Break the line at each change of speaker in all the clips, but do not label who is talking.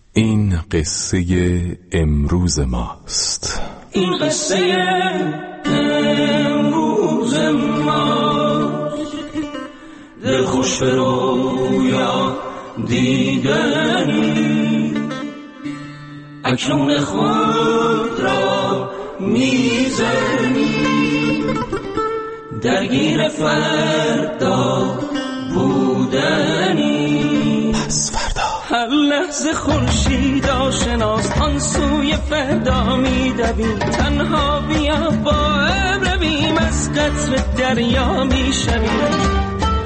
این قصه امروز ماست.
این قصه امروز ماست. دل خوش به رویا دیدنی، اکنون خود را میزنی، درگیر فردا بودنی.
پس فردا
هر لحظه خورشید آشناست، آن سوی فردا میدویم. تنها بیا با ابر رویم، از قطر دریا میشویم.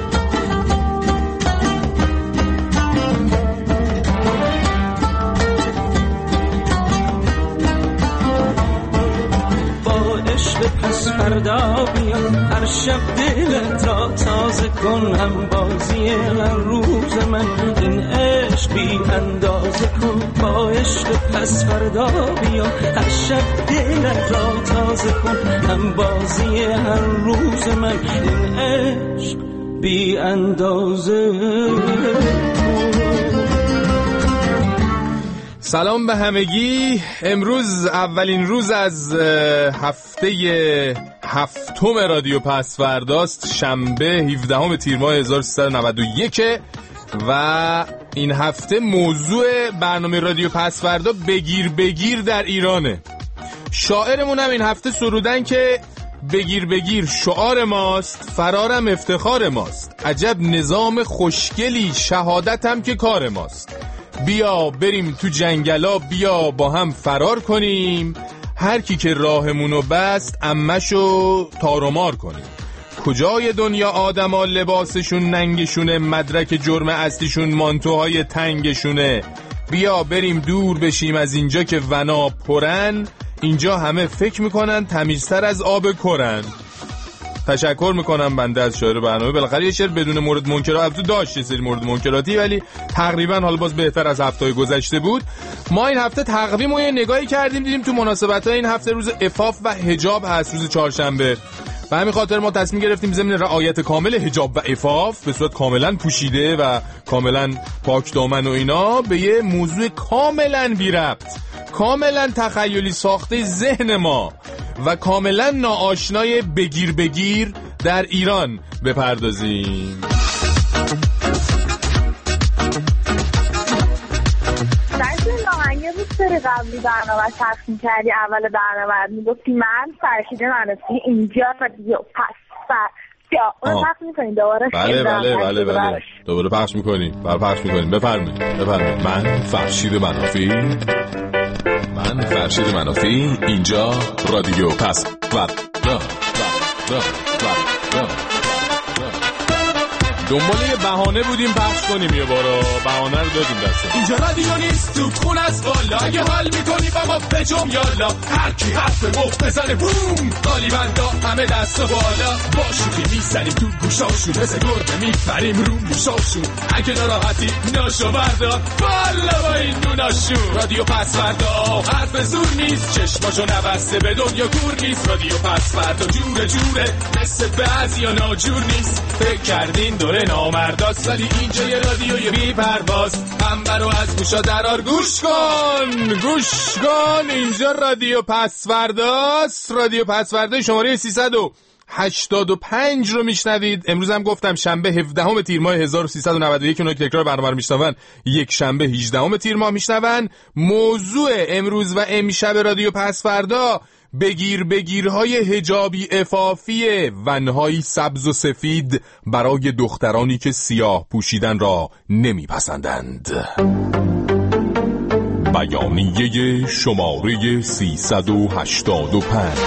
پس فردا بیا، هر شب دلت را تازه کن. هم بازی هر روز من، این عشق بی اندازه کن. با عشق پس فردا بیا، هر شب دلت را تازه کن. هم بازی هر روز من، این عشق بی اندازه کن.
سلام به همگی. امروز اولین روز از هفته هفتم رادیو پس فرداست. شنبه 17 تیر ماه 1391 و این هفته موضوع برنامه رادیو پس فردا بگیر بگیر در ایرانه. شاعرمون هم این هفته سرودن که بگیر بگیر شعار ماست، فرارم افتخار ماست. عجب نظام خوشگلی، شهادتم که کار ماست. بیا بریم تو جنگلا، بیا با هم فرار کنیم. هر کی که راهمونو بست عمشو تارومار کنیم. کجای دنیا آدما لباسشون ننگشونه، مدرک جرم اصلیشون مانتوهای تنگشونه. بیا بریم دور بشیم از اینجا که ونا پرن. اینجا همه فکر میکنن تمیزتر از آب کرن. تشکر میکنم بنده از شاعر برنامه. بالاخره یه شعر بدون مورد منکرات، البته داشت یه سری مورد منکراتی ولی تقریبا حالا باز بهتر از هفته‌های گذشته بود. ما این هفته تقویم رو یه نگاهی کردیم، دیدیم تو مناسبت‌های این هفته روز عفاف و حجاب هست، روز چهارشنبه. به همین خاطر ما تصمیم گرفتیم ضمن رعایت کامل حجاب و عفاف به صورت کاملا پوشیده و کاملا پاک دامن و اینا، به یه موضوع کاملا بی ربط، کاملا تخیلی ساخته ذهن ما و کاملا ناآشنای بگیر بگیر در ایران بپردازیم.
یه روز سری قبلی برنامه تقسیم کردی، اول برنامه میگفتی من فرشید منافی اینجا رادیو پس اون پخش میکنیم دوباره.
بله دوباره پخش میکنیم. بفرمایید. من فرشید منافی اینجا رادیو پس فردا. دنبال یه بهانه بودیم پخش کنیم، یه بارا بهانه رو دادیم دستم.
اینجا رادیو نیست تو خون از بالا، اگه حال میکنی با ما بجم یالا. هر کی حرف مفت بزنه بوم، قالیبندا همه دست و بالا. باشوخی میزنیم تو گوشاشون، مثل گربه میپریم رو موشاشون. اگه ناراحتی ناشو بردار بالا با این دوناشون. رادیو پس فردا حرف زور نیست، چشماشو نبسته به دنیا کور نیست. رادیو پس فردا جوره مثل بعضیا ناجور نیست. فکر کردین دوره نامرداست، ولی اینجا یه رادیوی بی پرواز. انبر رو از گوشا درار گوش کن.
اینجا رادیو پس فرداست. رادیو پس فردا شماره 385 رو میشنوید. امروز هم گفتم شنبه 17 تیر ماه 1391. اونایی که تکرار برنامه رو میشنون یک شنبه 18 تیر ماه میشنون. موضوع امروز و امشب رادیو پس فردا بگیرهای حجابی عفافی، ونهای سبز و سفید برای دخترانی که سیاه پوشیدن را نمیپسندند. بیانیه شماره 385.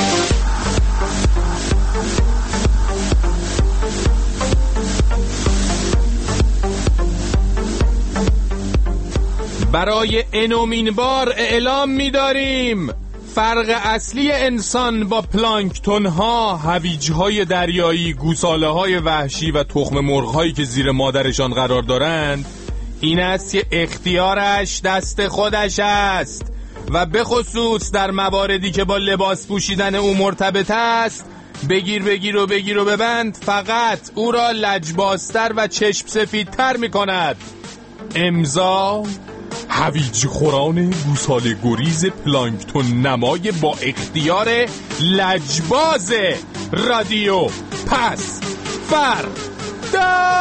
برای انومین بار اعلام می‌داریم فرق اصلی انسان با پلانکتون ها، هویج‌های دریایی، گوساله‌های وحشی و تخم مرغ‌هایی که زیر مادرشان قرار دارند این است که اختیارش دست خودش است و به خصوص در مواردی که با لباس پوشیدن او مرتبط است. بگیر و ببند فقط او را لجبازتر و چشم سفیدتر می کند. امضا هویج خوران گوساله گریز پلانکتون نمای با اختیار لجباز رادیو پس فردا.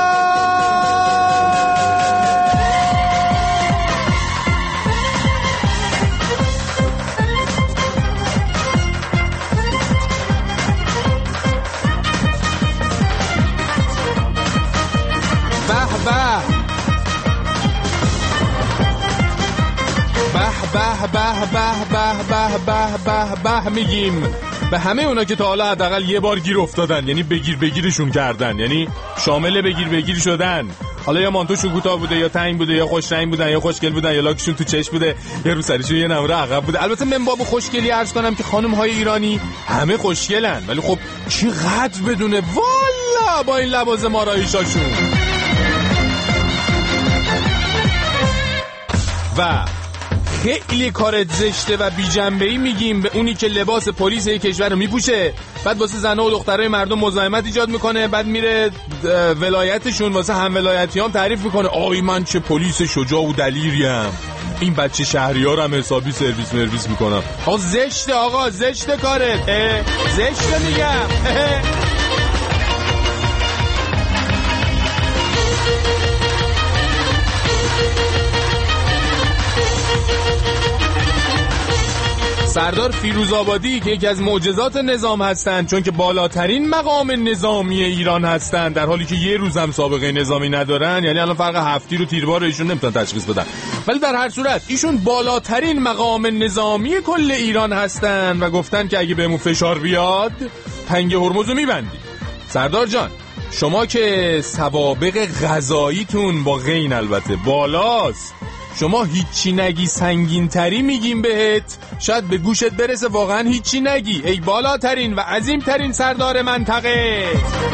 به میگیم به همه اونا که تا حالا حداقل یه بار گیر افتادن، یعنی بگیرشون کردن، یعنی شامل بگیر شدن. حالا یا مانتوشون کوتاه بوده یا تنگ بوده یا خوش رنگ بودن یا خوشگل بودن یا لاکشون تو چشم بوده یا رو سرشون یه نمره عقب بوده. البته من باب خوشگلی عرض کنم که خانم های ایرانی همه خوشگلن، ولی خب چقدر بدونه والا با این لوازم آرایشاشون. و خیلی کارت زشته و بی جنبه‌ای میگیم به اونی که لباس پلیس یک کشور رو میپوشه، بعد واسه زن‌ها و دخترای مردم مزاحمت ایجاد میکنه، بعد میره ولایتشون واسه هم ولایتیام تعریف میکنه آی من چه پلیس شجاع و دلیریم، این بچه شهریارم حسابی سرویس میکنم. آقا زشته، آقا زشته کارت، زشته میگم. سردار فیروزآبادی که یکی از معجزات نظام هستند، چون که بالاترین مقام نظامی ایران هستند، در حالی که یه روز هم سابقه نظامی ندارن، یعنی الان فرق هفتی رو تیربار ایشون نمیتونن تشخیص بدن، ولی در هر صورت ایشون بالاترین مقام نظامی کل ایران هستند و گفتن که اگه بهمون فشار بیاد تنگ هرمز رو میبندیم. سردار جان شما که سوابق غذاییتون با غین البته بالاست، شما هیچی نگی سنگین تری میگیم بهت، شاید به گوشت برسه واقعا هیچی نگی، ای بالاترین و عظیمترین سردار منطقه.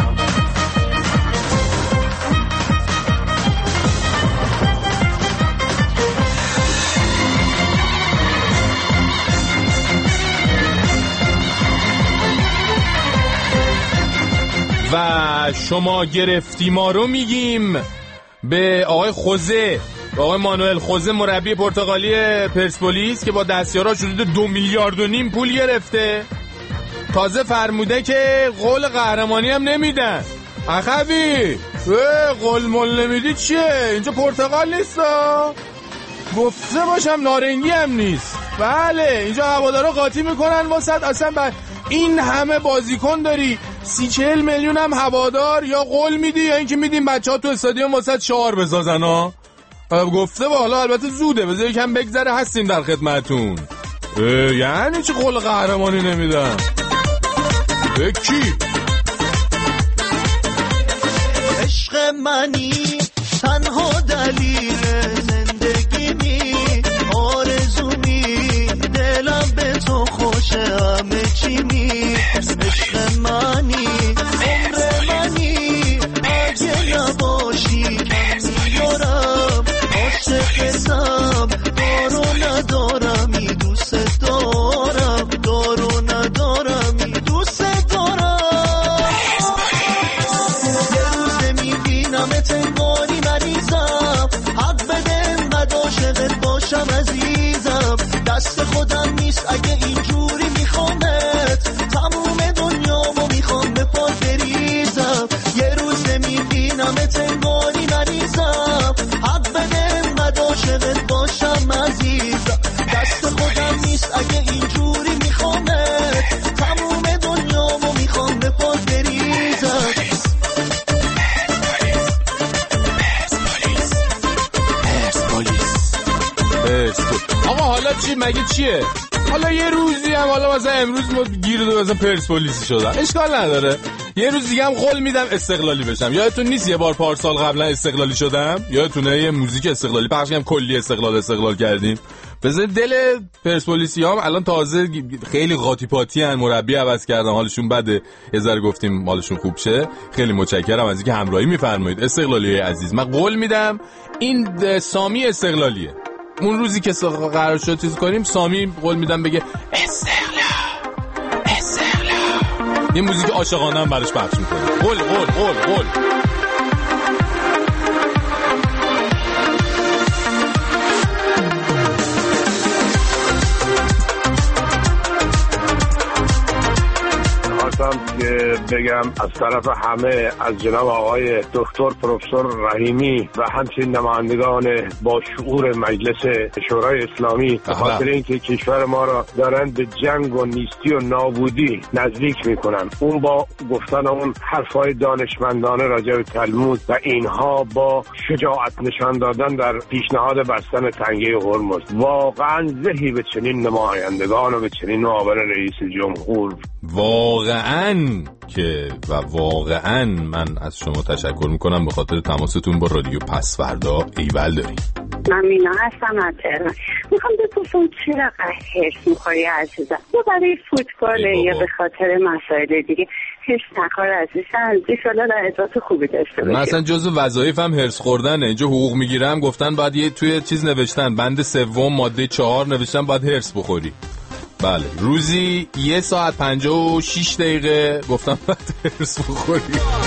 و شما گرفتی ما رو میگیم به آقای خوزه، آقای مانوئل خوزه، مربی پرتغالی پرسپولیس که با دستیاراش حدود 2.5 میلیارد پول گرفته، تازه فرموده که قول قهرمانی هم نمیدن. اخوی قول مول نمیدی چیه؟ اینجا پرتغال نیستا؟ گفته باشم نارنگی هم نیست. بله اینجا هوادارا قاطی میکنن واسط، اصلا این همه بازیکن داری 30-40 میلیون هم هوادار، یا قول میدی یا اینکه میدیم بچه‌ها تو استادیوم واسط شعار بسازن ها. گفته با حالا البته زوده، بذار یکم بگذره، هستیم در خدمتون. یعنی چه قول قهرمانی نمیدن؟ کی؟
عشق منی تنها دلیل زندگیمی، آرزومی دلم به تو خوشه همه چیمی. عشق منی عمر منی اگه نباشی کم میارم، عاشقتم دارو ندارمی دوست دارم، دارو ندارمی دوست دارم. یه روز میبینمت انگاری مریضم، حق بده انقدر عاشقت باشم عزیزم، دست خودم نیست اگه اینجوری میخوامت، تموم دنیامو میخوام به پا بریزم. یه روز میبینمت انگاری مریضم، حق بده انقدر عاشقت باشم عزیزم، دست خودم نیست اگه اینجوری میخوامت، تموم دنیامو میخوام به پا بریزم.
آقا حالا چی مگه چیه؟ حالا یه روزی هم، حالا مثلا امروز ما گیر دو مثلا پرسپولیسی شدم، اشکال نداره، یه روز دیگه هم قول میدم استقلالی بشم. یادتون نیست یه بار پارسال قبلا استقلالی شدم؟ یادتونه یه موزیک استقلالی پخش کردم، کلی استقلال کردیم. بذار دل پرسپولیسیام الان تازه خیلی قاطی پاتی ان، مربی عوض کردم، حالشون بده، یه ذره گفتیم حالشون خوب شه. خیلی متشکرم از اینکه همراهی میفرمایید استقلالی عزیز. من قول میدم این سامی استقلالیه. اون روزی که قرار شد چیز کنیم، سامی قول میدم بگه استقلال. یه موزیک عاشقانه هم براش پخش میکنه. قول.
بگم از طرف همه، از جناب آقای دکتر پروفسور رحیمی و همچنین نمایندگان با شعور مجلس شورای اسلامی، به خاطر اینکه کشور ما را دارن به جنگ و نیستی و نابودی نزدیک میکنن. اون با گفتن اون حرفای دانشمندانه راجع به تلمود و اینها با شجاعت نشان دادن در پیشنهاد بستن تنگه هرمز، واقعا زهی به چنین نمایندگان و به چنین معاون رئیس جمهور.
واقعا من از شما تشکر میکنم به خاطر تماستون با رادیو پسوردا. ایول داریم.
من مینا هستم از تهران. میخوام بپرسم چرا هرس میخوری عزیزم؟ یا برای فوتبال یا به خاطر مسائل دیگه؟ هرس نخور عزیزم. بیسالا لحظات خوبی داشته باشیم.
من اصلا جزو وظایفم هرس خوردنه. اینجا حقوق میگیرم گفتن باید یه توی چیز نوشتن بند 3 ماده 4 نوشتن باید هرس بخوری. بله روزی 1 ساعت 56 دقیقه گفتم باید هرس بخوری.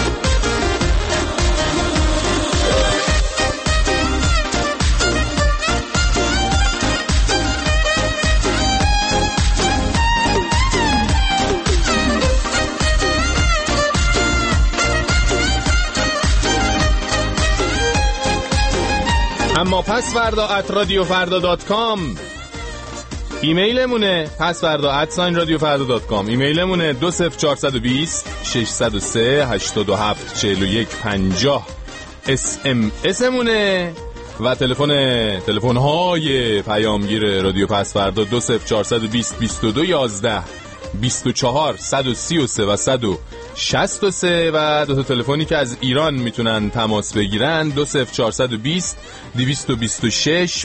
اما pasvarda@radiofarda.com ایمیلمونه. pasvarda@radiofarda.com ایمیلمونه. 20420 603 87 41 50 اسمسمونه و تلفن‌های پیامگیر رادیو پسوردا 20420 22 11 24 133 و 163 و دو تا تلفنی که از ایران میتونن تماس بگیرن 20420 226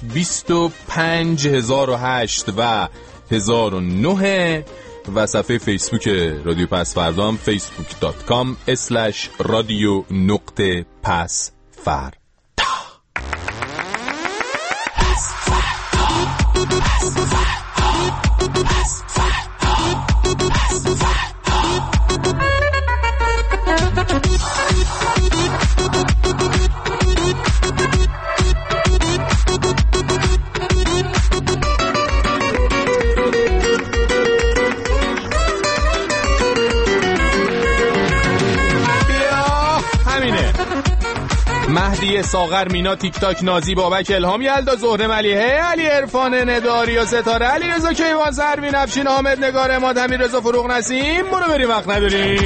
25008 و 1009 و صفحه فیسبوک رادیو پسوردا هم facebook.com/radio.pasfarda. مهدی ساغر، مینا تیک تاک، نازی بابک، الهام یلدا، زهره ملیحه، علی عرفان نداری و ستاره، علی رضا کیوان، سروین افشین، حامد نگار، اماد، امیر رضا، فروغ نسیم. برو بریم وقت نداریم.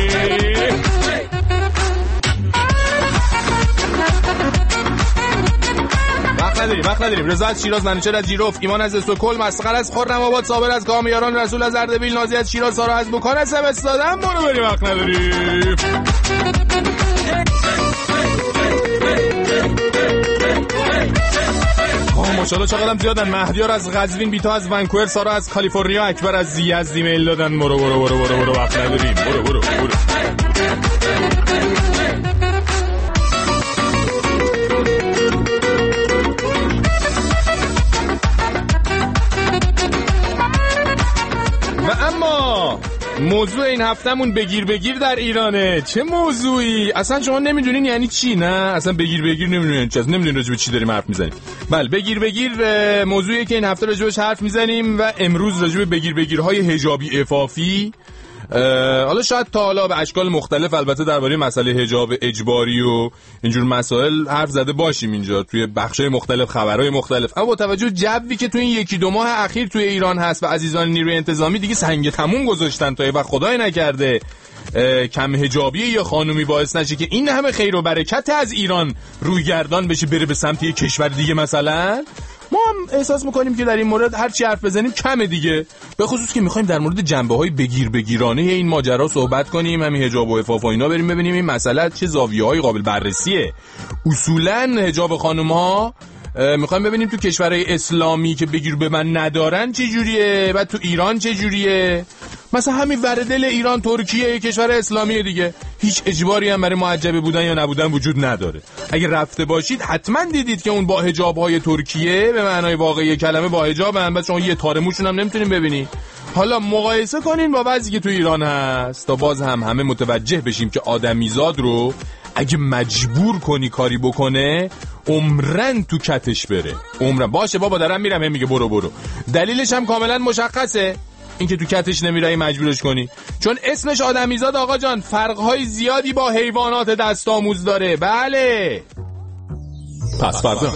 وقت نداریم. رضا از شیراز، منوچهر از جیروف، ایمان از استکهلم، مسخر از خرم آباد، صابر از کامیاران، رسول از اردبیل، نازی از شیراز، سارا از بوکان از استادم. برو بریم وقت نداریم. ماشاءالله چقدرم زیادن. مهدیار از قزوین، بیتا از ونکوور، سارا از کالیفرنیا، اکبر از یزد ایمیل دادن. برو وقت نداریم. برو. و اما موضوع این هفتمون بگیر در ایرانه. چه موضوعی؟ اصلا شما نمیدونین یعنی چی؟ نه اصلا بگیر نمیدونین چی، نمیدونین راجع به چی داریم حرف میزنیم. بله بگیر موضوعی که این هفته راجع بهش حرف میزنیم و امروز راجع به بگیرهای حجابی عفافی. حالا شاید تا حالا به اشکال مختلف البته درباره مسئله حجاب اجباری و اینجور مسائل حرف زده باشیم اینجا توی بخشای مختلف، خبرهای مختلف، اما با توجه جوی که توی این 1-2 ماه اخیر توی ایران هست و عزیزان نیروی انتظامی دیگه سنگ تموم گذاشتن تا و خدای نکرده کم حجابی یا خانومی باعث نشه که این همه خیر و برکت از ایران روی گردان بشه بره به سمت یک کشور دیگه. مثلا ما هم احساس میکنیم که در این مورد هر چی حرف بزنیم کمه دیگه، به خصوص که میخوایم در مورد جنبه‌های بگیرانه این ماجرا صحبت کنیم، همین حجاب و عفاف و اینا بریم ببینیم این مسئله چه زاویه‌های قابل بررسیه. اصولاً حجاب خانم‌ها میخوایم ببینیم تو کشورهای اسلامی که بگیر به من ندارن چه جوریه و تو ایران چه جوریه. مثلا همین وردل ایران، ترکیه، کشور اسلامی دیگه، هیچ اجباری هم برای محجبه بودن یا نبودن وجود نداره. اگه رفته باشید حتما دیدید که اون با حجاب‌های ترکیه به معنای واقعی کلمه با حجاب هم، بعد شما یه تار موشون هم نمیتونین ببینید. حالا مقایسه کنین با وضعی که تو ایران هست تا باز هم همه متوجه بشیم که آدمیزاد رو اگه مجبور کنی کاری بکنه عمرن تو کتش بره. عمرن باشه بابا دارم میرم، هم میگه برو. دلیلش هم کاملا مشخصه. اینکه تو کتش نمیرایی مجبورش کنی، چون اسمش آدمیزاد آقا جان فرقهای زیادی با حیوانات دست آموز داره. بله پس فردا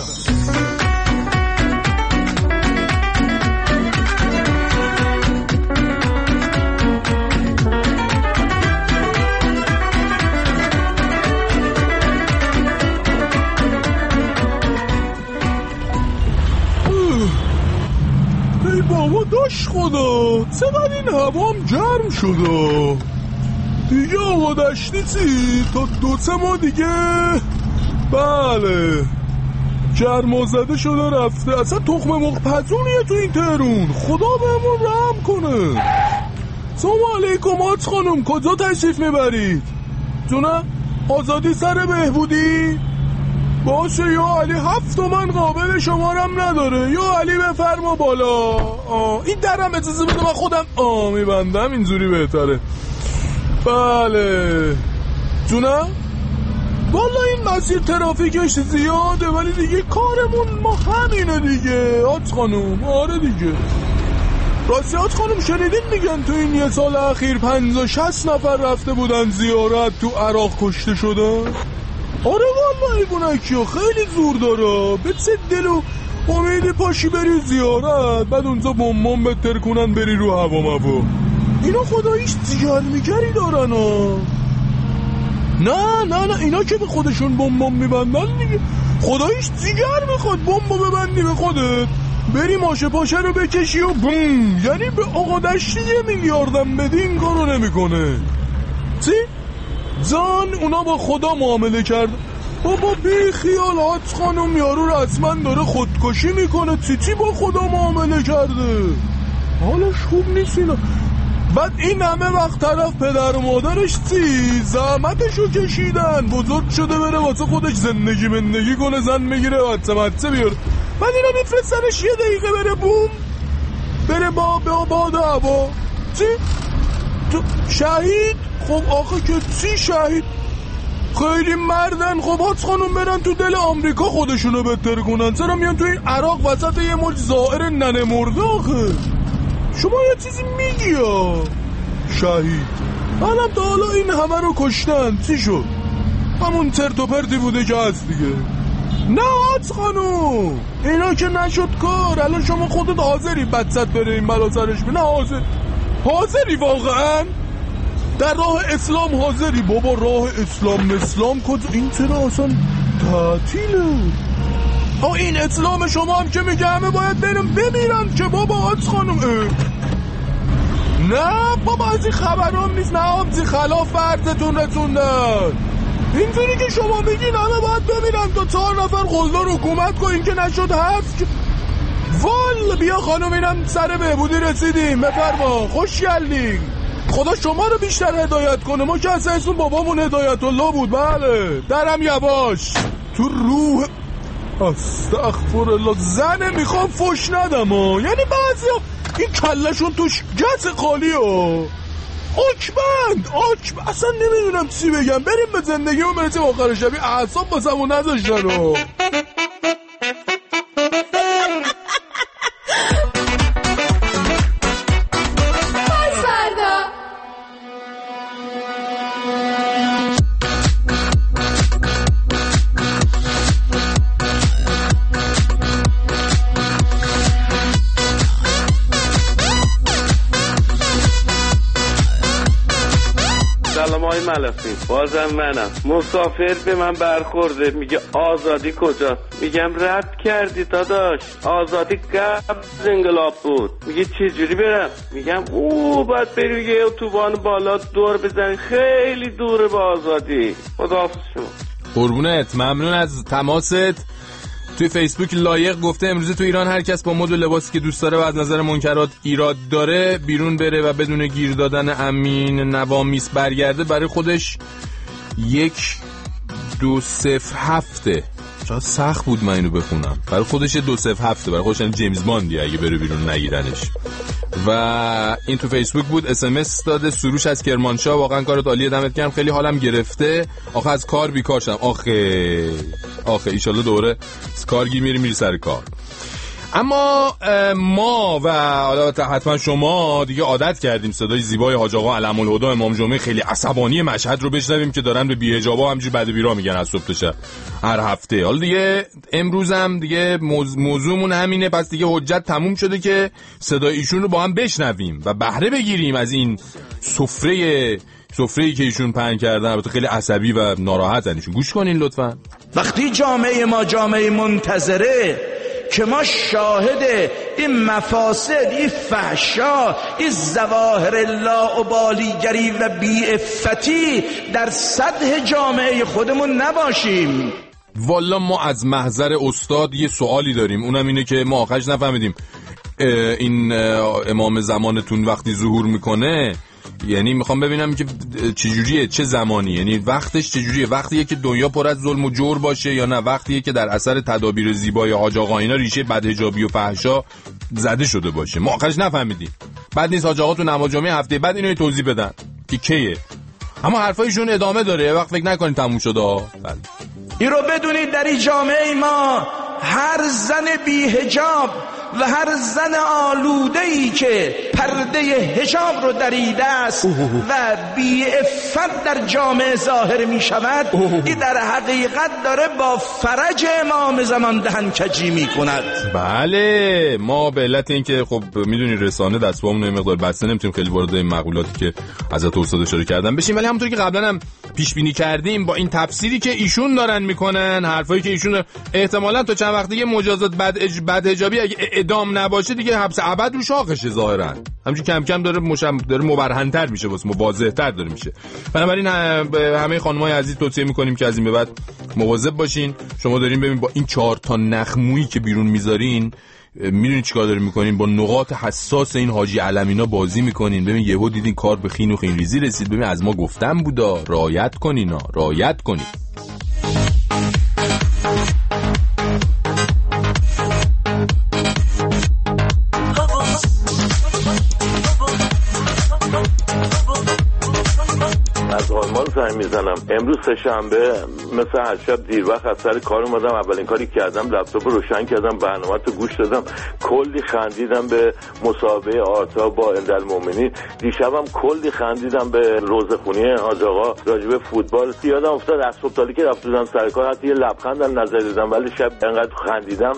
بابا داشت خدا چقدر این هوام گرم شده دیگه. آقا دشتی چی؟ تا 2-3 ماه دیگه بله گرما زده شده رفته. اصلا تخم مرغ پزونیه تو این تهرون. خدا بهمون رحم کنه. سلام علیکم آج خانم، کجا تشریف میبرید؟ جونه آزادی سر بهبودی؟ باشه یا علی 7 تومن قابل شمارم نداره. یا علی بفرما بالا. این درم اجازه بده من خودم میبندم، اینجوری بهتره. بله جونه والا این مسیر ترافیکش زیاده ولی دیگه کارمون ما همینه دیگه آج خانم. آره دیگه راستی آج خانم شنیدین میگن تو این 1 سال اخیر 50-60 نفر رفته بودن زیارت تو عراق کشته شدن. آره والا ایبونکیو خیلی زور داره. به چه دل و امیدی پاشی بری زیارت بعد اونجا بمبم بتر کنن بری رو هوا موا. اینا خداییش جیگر میگری دارن نه اینا که به خودشون بمبم میبندن دیگه خداییش جیگر میخواد بمب ببندی به خودت بری ماشه پاشه رو بکشی و بوم. یعنی به آقا دشتی 1 میلیاردم بدی این کارو نمیکنه. چی؟ جان اونا با خدا معامله کرد. بابا بی خیال آج خانم یارو رسما داره خودکشی میکنه. چی با خدا معامله کرده؟ حالش خوب نیست اینا. بعد این همه وقت طرف پدر و مادرش زحمتشو کشیدن بزرگ شده بره واسه خودش زندگی کنه زن بگیره بچه بیاره. بعد اینا میفرستنش 1 دقیقه بره بوم بره با هوا. چی؟ تو شهید؟ خب آخه که چی شهید؟ خیلی مردن. خب آج خانم برن تو دل آمریکا خودشونو بهتر کنن. چرا میان تو این عراق وسط یه ملک زائر ننه مرده آخه؟ شما یه چیزی میگی یا شهید؟ منم تا حالا این همه رو کشتن چی شد؟ همون ترت و پرتی بوده که هست دیگه. نه آج خانم اینا که نشد کار. الان شما خودت حاضری بدست بره این بلا سرش نه حاضری واقعا در راه اسلام حاضری؟ بابا راه اسلام کجا؟ این چرا اصلا تعطیله؟ این اسلام شما هم که میگه همه باید بریم بمیرن که بابا آج خانم. نه بابا از این خبرام نیست. نه آمزی خلاف فرضتون رسوندن. اینجوری که شما میگین همه باید بمیرن تا 4 نفر قلدر حکومت کن. این که نشد هست وال بیا خانم اینم سر بهبودی رسیدیم. بفرما خوش گلدین. خدا شما رو بیشتر هدایت کنه. ما که اصلا اسم بابامون هدایت الله بود. بله درم یواش تو روح استغفرالله. زنه میخوام فش ندم یعنی بعضی این کلشون توش گس خالی آکبند اصلا نمیدونم چی بگم. بریم به زندگیمون برسیم آخر شبی اعصاب باسمون نذاشتن
ملافی بازم منم. مسافر به من برخورده میگه آزادی کجاست؟ میگم رد کردی داداش، آزادی قبل انقلاب بود. میگه چه جوری برم؟ میگم باید بری یه اتوبان بالا دور بزنی، خیلی دوره با آزادی. خداحافظ شما.
قربونت، ممنون از تماست. توی فیسبوک لایق گفته امروز تو ایران هر کس با مد و لباسی که دوست داره و از نظر منکرات ایراد داره بیرون بره و بدون گیر دادن امین نوامیس برگرده برای خودش 1207. چرا سخت بود من اینو بخونم. برای خودش 207 برای خودش جیمز باندی اگه بره بیرون نگیرنش. و این تو فیسبوک بود. اسمس داده سروش از کرمانشاه. واقعا کارت عالیه، دمت گرم، خیلی حالم گرفته. آخه از کار بیکار شدم. آخه ایشالله دوره کارگیر میری سر کار. اما ما و حتما شما دیگه عادت کردیم صدای زیبای حاج آقا علم الهدی امام جمعه خیلی عصبانی مشهد رو بشنویم که دارن به بی‌حجابا همجوری بد و بیرا میگن از صبح تا شب هر هفته. حالا دیگه امروز هم دیگه موضوعمون همینه، پس دیگه حجت تموم شده که صدای ایشون رو با هم بشنویم و بهره بگیریم از این سفره‌ای که ایشون پهن کردن. البته خیلی عصبی و ناراحتن ایشون. گوش کنین لطفاً.
وقتی جامعه ما جامعه منتظره که ما شاهد این مفاسد، این فحشا، این ظواهر لاابالیگری و بی‌عفتی در سطح جامعه خودمون نباشیم.
والا ما از محضر استاد یه سوالی داریم، اونم اینه که ما آخرش نفهمیدیم این امام زمانتون وقتی ظهور میکنه، یعنی میخوام ببینم که چجوریه، چه زمانی، یعنی وقتش چجوریه، وقتیه که دنیا پر از ظلم و جور باشه یا نه وقتیه که در اثر تدابیر زیبای حاج آقا اینا ریشه بدحجابی و فحشا زده شده باشه؟ ما آخرش نفهمیدیم. بعد نیست حاج آقا تو نماز جمعه هفته بعد اینو توضیح بدن که کیه. اما حرفایشون ادامه داره، وقت فکر نکنید تموم شده ها.
این رو بدونید در این جامعه ما هر زن بی‌حجاب و هر زن آلوده‌ای که پرده حجاب رو دریده است و بی‌عفت در جامعه ظاهر می شود، این در حقیقت داره با فرج امام زمان دهنکجی می کند.
بله، ما به علت این که خب میدونی رسانه دستبامون یه مقدار بسته نمیتونیم خیلی وارد این مقولاتی که حضرت استاد اشاره کردن بشیم، ولی همونطور که قبلا هم پیش بینی کردیم با این تفسیری که ایشون دارن میکنن، حرفایی که ایشون احتمالاً تا چند وقت دیگه مجازات بدحجابی اگه اعدام نباشه دیگه حبس ابد رو شاخشه ظاهرا، همچون کم کم داره مبرهن‌تر میشه، واسه واضح‌تر داره میشه. بنابراین به همه خانم‌های عزیز توصیه میکنیم که از این به بعد مواظب باشین. شما دارین ببین با این 4 تا نخمویی که بیرون میذارین، میدونید چیکار دارین میکنین؟ با نقاط حساس این حاجی علمینا بازی میکنین. ببین یهو دیدین کار به خین و خین ریزی رسید، ببین از ما گفتم بودا، رعایت کنین، رعایت کنین.
از آلمان زنگ میزنم. امروز سه‌شنبه مثل هر شب دیر وقت از سر کار اومدم، اولین کاری کردم لپتاپ رو روشن کردم، برنامه‌تو گوش دادم، کلی خندیدم به مسابقه آرتا با اندالمومنین. دیشبم کلی خندیدم به روزخونی حاج آقا راجع به فوتبال. یادم افتاد از صبحالی که رفت بودم سر کار حتی یه لبخندم نظر دادم، ولی شب انقدر خندیدم.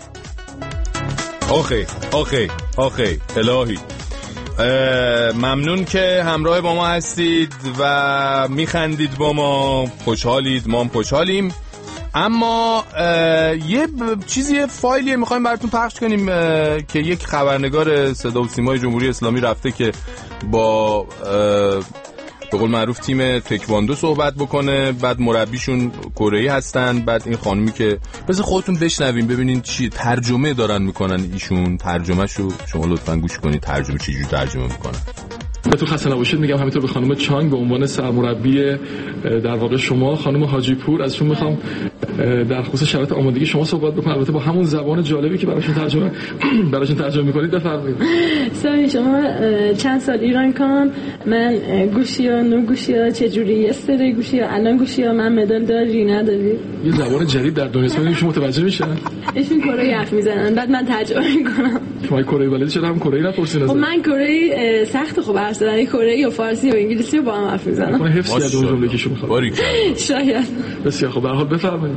آخی الهی ممنون که همراه با ما هستید و میخندید با ما، خوشحالید، ما هم خوشحالیم. اما یه چیزی فایلی میخوایم براتون پخش کنیم که یک خبرنگار صدا و سیمای جمهوری اسلامی رفته که با به قول معروف تیم تکواندو صحبت بکنه، بعد مربیشون کره‌ای هستن، بعد این خانومی که بذار خودتون بشنوین ببینین چی ترجمه دارن میکنن ایشون، ترجمهشو شما لطفاً گوش کنید، ترجمه چجوری ترجمه میکنن.
بهتون خسته نباشید میگم، همینطور به خانم چانگ به عنوان سرمربی در واقع شما، خانم حاجی پور، ازشون میخوام در خصوص شرایط آمادگی شما صحبت بکنم، البته با همون زبان جالبی که براشون ترجمه میکنید. بفرمایید.
سامی شما چند سال ایران کام، من گوشیا نو گوشیا چجوری استری گوشیا الان گوشیا من مدال داری نداری؟
یه زبان جدید در دنیا است، شما متوجه میشن؟
ایشون کره حرف میزنن بعد من ترجمه میکنم.
شما کره ولید چرا هم کره نپرسین؟
خب من کره سخت خوب حرف زدن، کره و فارسی و انگلیسی رو با هم حرف میزنم.
من حفظ کردم جمله که شما میخواد.
شاید.
بسیار خوب، به هر حال بفرمایید.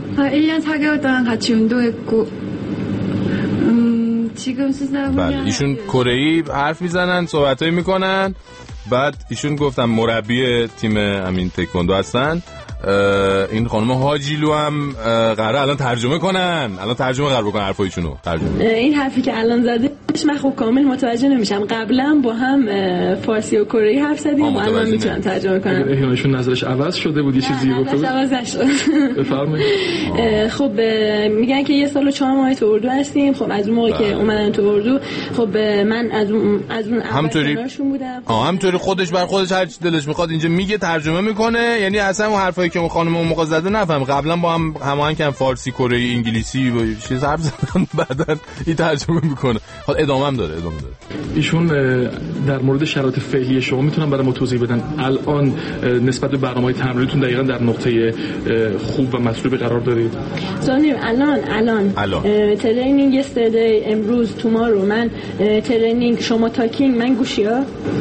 بله ایشون کره‌ای حرف میزنن، صحبتایی میکنن، بعد ایشون گفتم مربی تیم امین تکواندو هستن. این خانم حاجیلو هم قراره الان ترجمه کنن، الان ترجمه قرار بکنن حرفایشونو.
این حرفی که الان زده من خب کامل متوجه نمیشم، قبلا با هم فارسی و کره‌ای حرف زدیم و الان میتونم ترجمه کنم.
ایشون نظرش عوض شده بود، یه چیزی گفته بود.
عوض نشد.
بفرمایید.
خب میگن که 1 سال و 4 ماه تو اردو هستیم. خب از اون موقع که اومدن تو اردو، خب من از اون
همونطوری بودم. همونطوری خودش بر خودش هر چی دلش میخواد اینجا میگه، ترجمه میکنه، یعنی اصلا اون حرفای حرفایی که اون خانم اون موقع زده نفهم. قبلا با هم هماهنگ کردن فارسی، کره، انگلیسی و چیز حرف زدن، بعدن این ترجمه میکنه. حالا ادامه هم داره.
ایشون در مورد شرایط فعلی شما میتونن برای ما توضیح بدن الان نسبت به برنامه‌های تمرینتون دقیقاً در نقطه خوب و مطلوب قرار دارید؟
زانیم الان ترینینگ یستردی، امروز، تومارو، من ترینینگ، شما تاکینگ، من گوشیا.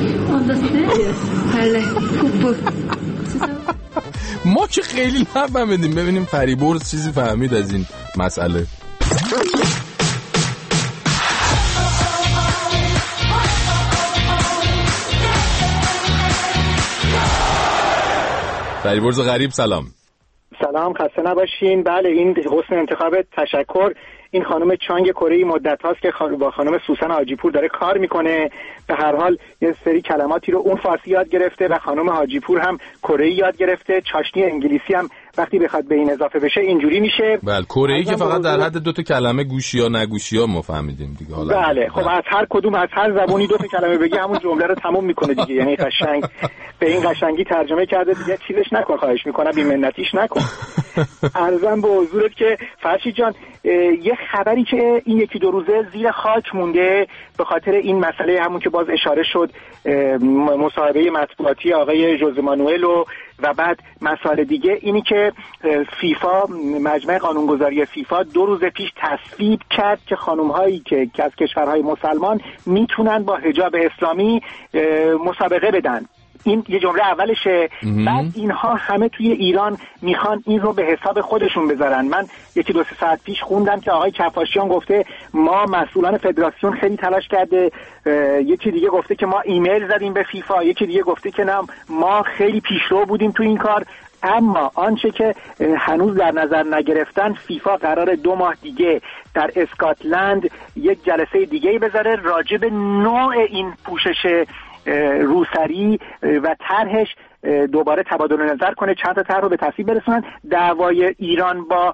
بله خوب بود.
ما که خیلی نفهمیدیم. ببینیم فریبرز چیزی فهمید از این مسئله. فریبرز غریب سلام.
سلام، خسته نباشین. بله این حسن انتخاب، تشکر. این خانم چانگ کره‌ای مدت هاست که با خانم سوسن حاجی پور داره کار میکنه. به هر حال یه سری کلماتی رو اون فارسی یاد گرفته و خانم حاجی پور هم کره‌ای یاد گرفته. چاشنی انگلیسی هم وقتی بخواد به این اضافه بشه اینجوری میشه.
بله کره‌ای که فقط در حد 2 کلمه گوشیا نگوشیا ما فهمیدیم دیگه. حالا
بله خب از هر کدوم از هر زبانی 2 کلمه بگی همون جمله رو تموم میکنه دیگه. یعنی قشنگ به این قشنگی ترجمه کرده دیگه. چیزش نکن، خواهش میکنم، بی‌منتیش نکن. عرضم به حضورت که فرشید جان یه خبری که این 1-2 روزه زیر خاک مونده به خاطر این مسئله همون که باز اشاره شد، مصاحبه مطبوعاتی آقای ژوزه مانوئل و بعد مسائل دیگه، اینی که فیفا، مجمع قانونگذاری فیفا 2 روز پیش تصویب کرد که خانم‌هایی که از کشورهای مسلمان میتونن با حجاب اسلامی مسابقه بدن. این یه جمله اولشه. بعد اینها همه توی ایران میخوان این رو به حساب خودشون بذارن. من 1-2 ساعت پیش خوندم که آقای کفاشیان گفته ما مسئولان فدراسیون خیلی تلاش کرده، یکی دیگه گفته که ما ایمیل زدیم به فیفا، یکی دیگه گفته که نه ما خیلی پیشرو بودیم تو این کار. اما آنچه که هنوز در نظر نگرفتن، فیفا قرار 2 ماه دیگه در اسکاتلند یک جلسه دیگه بذاره راجع به نوع این پوشش روسری و طرحش دوباره تبادل نظر کنه، چند تا طرح رو به تصویب برسونن. دعوای ایران با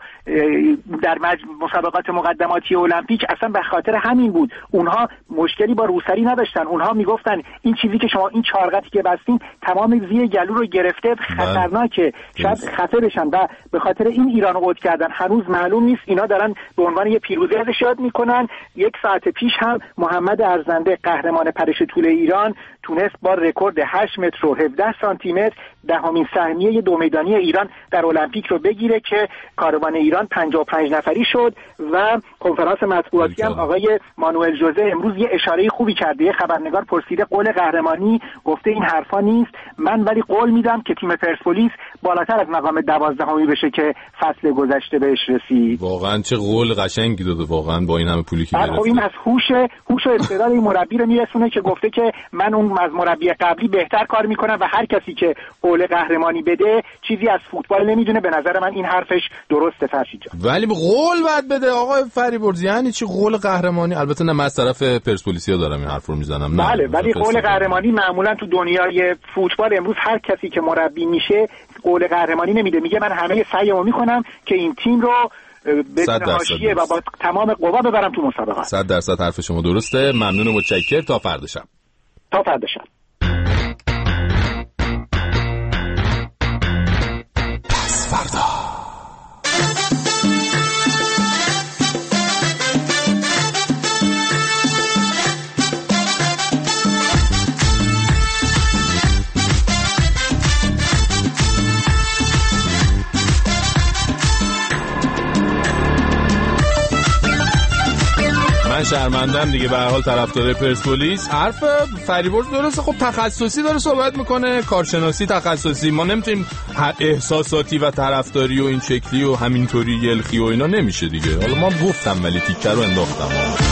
در مسابقات مقدماتی المپیک اصلا به خاطر همین بود. اونها مشکلی با روسری نداشتن، اونها میگفتن این چیزی که شما این چارقتی که بستین تمام زیر گلو رو گرفته، خطرناکه، شاید خفه بشن و به خاطر این ایران رو عود کردن. هنوز معلوم نیست، اینا دارن به عنوان یه پیروزی ازش یاد میکنن. 1 ساعت پیش هم محمد ارزنده قهرمان پرش طول ایران تونست با رکورد 8 متر و 17 سانتی متر 10مین سهمیه 2 میدانی ایران در المپیک رو بگیره که کاروان ایران 55 نفری شد. و کنفرانس مطبوعاتی هم آقای مانوئل ژوزه امروز یه اشاره خوبی کرده. یه خبرنگار پرسیده قول قهرمانی، گفته این حرفا نیست، من ولی قول میدم که تیم پرسپولیس بالاتر از مقام 12می بشه که فصل گذشته بهش رسید.
واقعا چه قول قشنگی داده واقعا با این همه پولی که گرفت.
خب این از هوش و استعداد این مربی رو میرسونه که گفته که من اون از مربی قبلی بهتر کار میکنم و هر کسی که قول قهرمانی بده چیزی از فوتبال نمیدونه. به نظر من این حرفش درسته فرشید جان.
ولی قول بعد بده آقای فریبرز، یعنی چی قول قهرمانی؟ البته نه من از طرف پرسپولیسیا دارم این حرف رو میزنم.
بله ولی قول قهرمانی معمولا تو دنیای فوتبال امروز هر کسی که مربی میشه قول قهرمانی نمیده، میگه من همه سعیمو میکنم که این تیم رو بدون حاشیه و با تمام قوا ببرم تو مسابقات.
100% حرف شما درسته. ممنون و متشکرم. تا فردا شب. پس فردا من شرمندم دیگه. به هر حال طرفدار پرسپولیس. حرف فریبرز درسته. خب تخصصی داره صحبت میکنه، کارشناسی تخصصی. ما نمیتونیم احساساتی و طرفداری و این شکلی و همینطوری یلخی و اینا نمیشه دیگه. حالا ما گفتم ولی تیکه رو انداختم.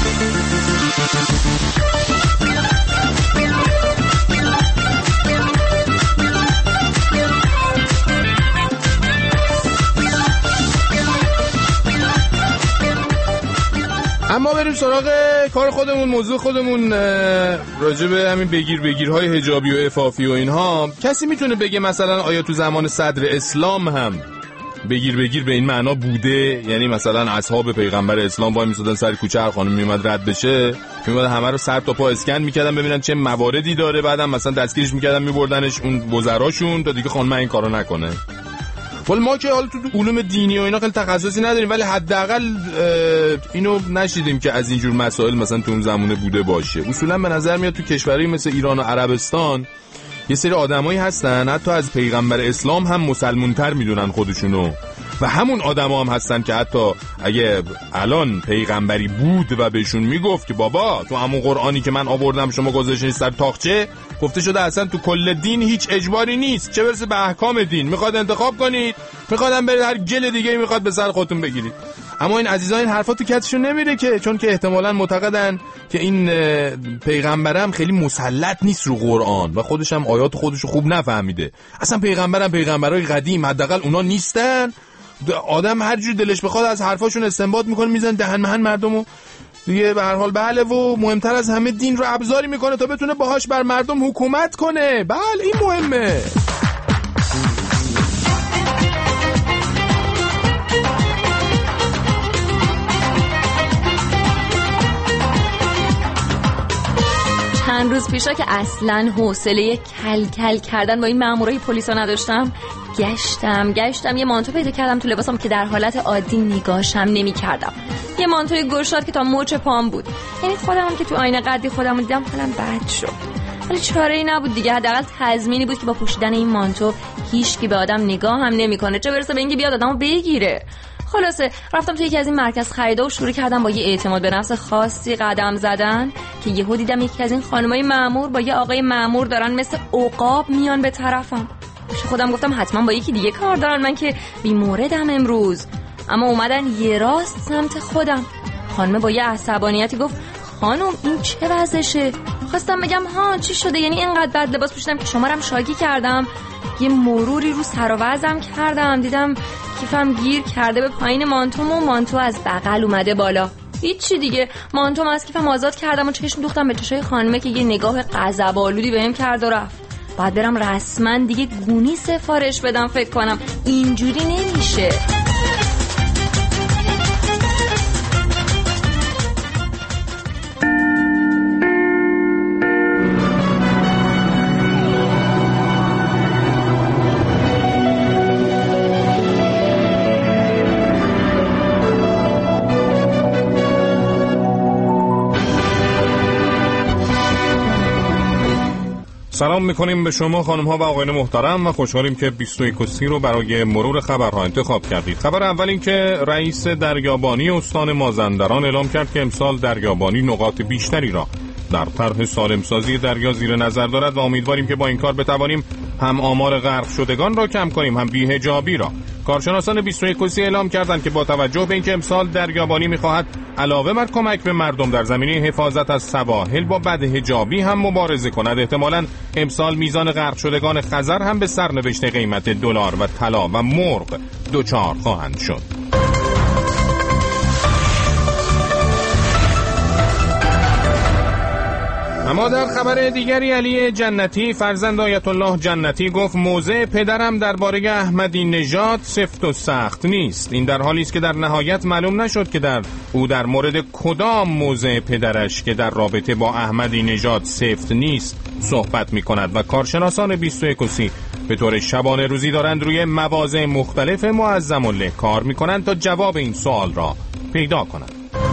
اما بریم سراغ کار خودمون، موضوع خودمون راجع به همین بگیرهای حجابی و عفافی و اینها. کسی میتونه بگه مثلا آیا تو زمان صدر اسلام هم بگیر به این معنا بوده؟ یعنی مثلا اصحاب پیغمبر اسلام وای میسادن سر کوچه هر خانم میومد رد بشه، میومد همه رو سر تا پا اسکن میکردن ببینن چه مواردی داره، بعدم مثلا دستگیرش میکردن میبردنش اون وزراشون تا دیگه خانم این کارو نکنه.
ولی ما که حالا تو علوم دینی و اینا خیلی تخصصی نداریم، ولی حداقل اینو نشیدیم که از اینجور مسائل مثلا تو اون زمونه بوده باشه. اصولا به نظر میاد تو کشورهای مثل ایران و عربستان یه سری آدمایی هستن حتی از پیغمبر اسلام هم مسلمون‌تر میدونن خودشونو، و همون آدما هم هستن که حتی اگه الان پیغمبری بود و بهشون میگفت که بابا تو همون قرآنی که من آوردم شما گذاشتین سر تاقچه، گفته شده اصلا تو کل دین هیچ اجباری نیست، چه برسه به احکام دین، میخواد انتخاب کنید، میخوادم برید هر گل دیگه میخواد به سر خودتون بگیرید. اما این عزیزان این حرفا تو کتشون نمیره که، چون که احتمالاً معتقدن که این پیغمبرم خیلی مسلط نیست رو قرآن و خودش هم آیات خودشو خوب نفهمیده. اصلا پیغمبرای قدیم حداقل اونا نیستن، آدم هر جور دلش بخواد از حرفاشون استنباط میکنه، میزنه دهن مهن مردمو دیگه. به هر حال بله، و مهمتر از همه دین رو ابزاری میکنه تا بتونه باهاش بر مردم حکومت کنه. بله این مهمه.
چند روز پیشا که اصلاً حوصله کل کردن با این مامورای پلیسا نداشتم، گشتم یه مانتو پیدا کردم تو لباسم که در حالت عادی نگاهشم نمی‌کردم. یه مانتوی گشاد که تا مچ پام بود. یعنی خودمم که تو آینه قدی خودمو دیدم حالم بد شد. ولی چاره‌ای نبود دیگه، حداقل تضمینی بود که با پوشیدن این مانتو هیچکی به آدم نگاه هم نمی‌کنه، چه برسه به اینکه بیاد آدمو بگیره. خلاصه رفتم توی یکی از این مرکز خریدا و شروع کردم با یه اعتماد به نفس خاصی قدم زدن که یهو دیدم یکی از این خانمای مأمور با یه آقای مأمور دارن مثل عقاب میان به طرفم. پیش خودم گفتم حتما با یکی دیگه کار دارن، من که بی‌موردم امروز. اما اومدن یه راست سمت خودم. خانم با یه عصبانیتی گفت خانم این چه وضعشه؟ خواستم بگم ها چی شده، یعنی اینقدر بد لباس پوشیدم که شما رو هم شاگی کردم. یه مروری رو سر و وضعم کردم، دیدم کیفم گیر کرده به پایین مانتوم و مانتو از بغل اومده بالا. هیچی دیگه، مانتوم از کیفم آزاد کردم و چشم دوختم به چشای خانمه که یه نگاه غضب‌آلودی بهم کرد و رفت. بعد برم رسما دیگه گونی سفارش بدم، فکر کنم اینجوری نمیشه.
سلام میکنیم به شما خانم ها و آقایان محترم و خوشحالیم که 21 رو برای مرور خبرها انتخاب کردید. خبر اول این که رئیس دریابانی استان مازندران اعلام کرد که امسال دریابانی نقاط بیشتری را در طرح سالمسازی دریا زیر نظر دارد و امیدواریم که با این کار بتوانیم هم آمار غرق شدگان را کم کنیم هم بی‌حجابی را. کارشناسان 21 اعلام کردند که با توجه به اینکه امسال دریابانی می‌خواهد علاوه بر کمک به مردم در زمینه حفاظت از سواحل با بدحجابی هم مبارزه کند، احتمالاً امسال میزان غرق شدگان خزر هم به سرنوشت قیمت دلار و طلا و مرغ دچار خواهند شد. اما در خبر دیگری علی جنتی فرزند آیت الله جنتی گفت موضع پدرم درباره احمدی نژاد سفت و سخت نیست. این در حالی است که در نهایت معلوم نشد که او در مورد کدام موضع پدرش که در رابطه با احمدی نژاد سفت نیست صحبت می کند و کارشناسان 21 به طور شبانه روزی دارند روی مواضع مختلف معظم الله کار می کنند تا جواب این سوال را پیدا کنند.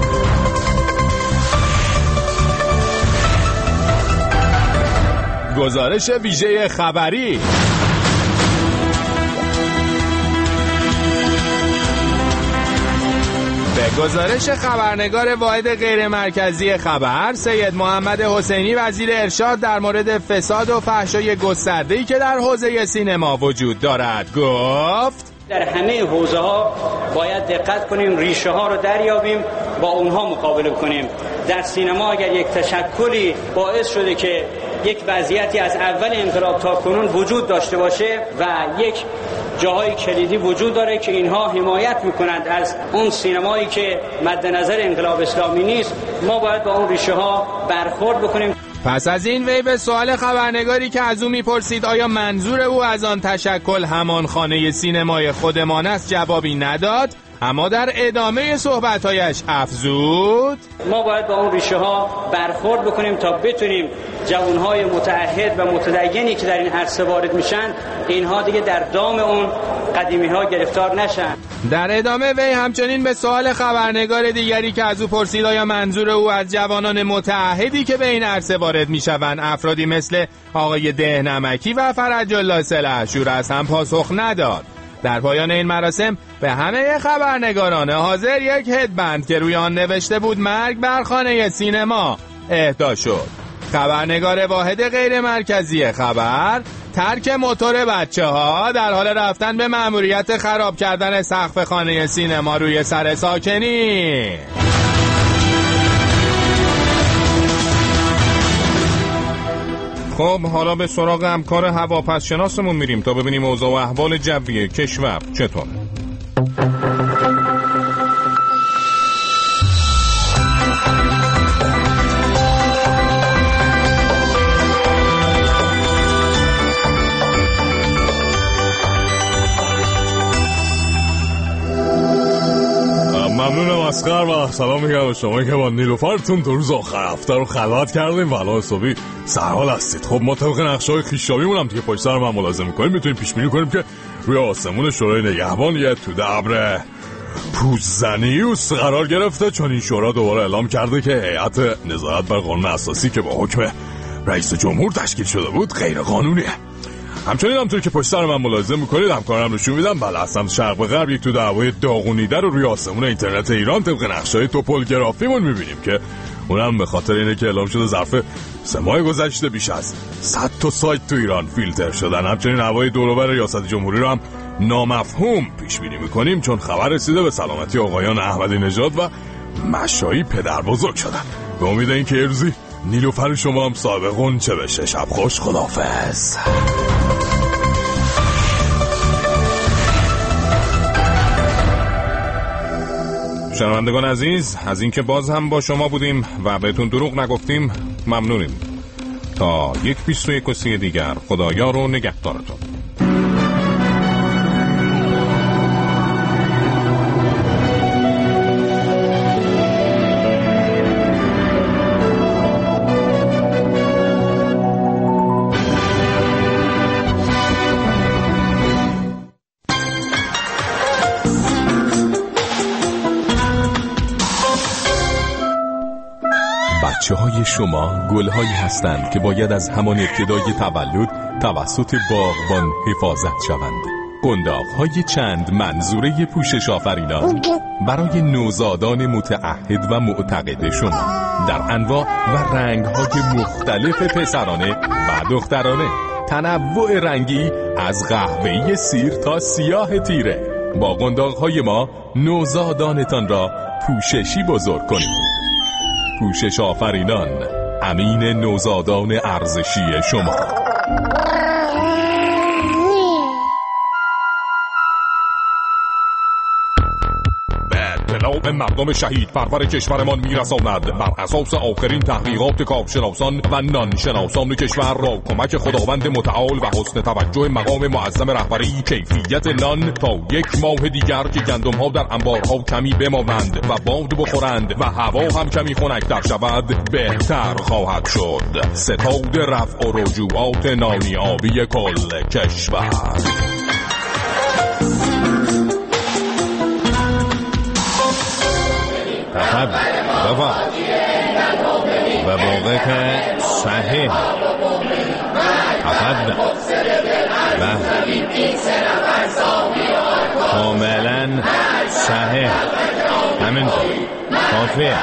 گزارش ویژه خبری. به گزارش خبرنگار واحد غیر مرکزی خبر سید محمد حسینی وزیر ارشاد در مورد فساد و فحشای گسترده‌ای که در حوزه سینما وجود دارد گفت
در همه حوزه ها باید دقت کنیم، ریشه ها رو دریابیم، با اونها مقابله کنیم. در سینما اگر یک تشکلی باعث شده که یک وضعیتی از اول انقلاب تا کنون وجود داشته باشه و یک جاهای کلیدی وجود داره که اینها حمایت میکنند از اون سینمایی که مد نظر انقلاب اسلامی نیست، ما باید با اون ریشه ها برخورد بکنیم.
پس از این وی به سوال خبرنگاری که از او میپرسید آیا منظور او از آن تشکل همان خانه سینمای خودمان است جوابی نداد
اما در ادامه صحبت‌هایش افزود
ما باید با اون ریشه ها برخورد بکنیم تا بتونیم جوانهای متعهد و متدینی که در این عرصه وارد میشن اینها دیگه در دام اون قدیمی ها گرفتار نشن.
در ادامه وی همچنین به سوال خبرنگار دیگری که از او پرسید آیا منظور او از جوانان متعهدی که به این عرصه وارد میشوند افرادی مثل آقای دهنمکی و فرج الله سلحشور است، هم پاسخ نداد. در پایان این مراسم به همه خبرنگاران حاضر یک هدبند که روی آن نوشته بود مرگ بر خانه سینما اهدا شد. خبرنگار واحد غیر مرکزی خبر ترک موتور بچه‌ها در حال رفتن به مأموریت خراب کردن سقف خانه سینما روی سر ساکنی. خب حالا به سراغ همکار هواپسشناسمون میریم تا ببینیم اوضاع و احوال جوی کشور چطوره.
ممنونم اسقر و سلام میگم به شما که با نیلوفرتون دو روز آخر هفته رو خلوت کردیم و الان صبحی سرحال هستید. خب ما طبق نقشه‌های خویش‌یابیمون هم که پشت سر من ملاحظه می‌کنیم میتونیم پیش بینی کنیم که روی آسمون شورای نگهبان یه توده ابر پوزنیوس قرار گرفته، چون این شورا دوباره اعلام کرده که هیئت نظارت بر قانون اساسی که با حکم رئیس جمهور تشکیل شده بود غیر قانونیه. همچنین همطور که پشت سر من ملاحظه میکنید همکارم نشون میدم بله از سمت شرق به غرب یک توده هوای داغونیده رو روی آسمون اینترنت ایران طبق نقشه‌های توپولگرافیمون میبینیم که اونم به خاطر اینه که اعلام شده ظرف 3 ماه گذشته بیش از 100 تا سایت تو ایران فیلتر شدن. همچنین هوای دور و بر ریاست جمهوری رو هم نامفهوم پیش بینی میکنیم چون خبر رسیده به سلامتی آقایان احمدی نژاد و مشایی پدر بزرگ شدن. به امید اینکه یه روزی نیلوفر شما هم صاحب غنچه بشه. شب خوش، خداحافظ.
شنوندگان عزیز، از اینکه باز هم با شما بودیم و بهتون دروغ نگفتیم ممنونیم. تا 1:21 دیگر خدایار و نگهدارتون.
بچه‌های شما گل‌هایی هستند که باید از همان ابتدای تولد توسط باغبان حفاظت شوند. قنداق‌های چند منظوره پوشش آفرینان برای نوزادان متعهد و معتقد شما در انواع و رنگ‌های مختلف پسرانه و دخترانه. تنوع رنگی از قهوه‌ای سیر تا سیاه تیره. با قنداق‌های ما نوزادانتان را پوششی بزرگ کنید. پوشش آفرینان، امین نوزادان ارزشی شما.
به مردم شهید پرور کشورمان میرساند بر اساس آخرین تحقیقات کارشناسان و نانشناسان کشور را کمک خداوند متعال و حسن توجه مقام معظم رهبری کیفیت نان تا 1 ماه دیگر که گندم ها در انبارها کمی بمانند و باد بخورند و هوا هم کمی خنک‌تر شود بهتر خواهد شد. ستاد رفع و رجوعات نانی آبی کل کشور. و موقع که صحیح و کاملا صحیح همین کافیه.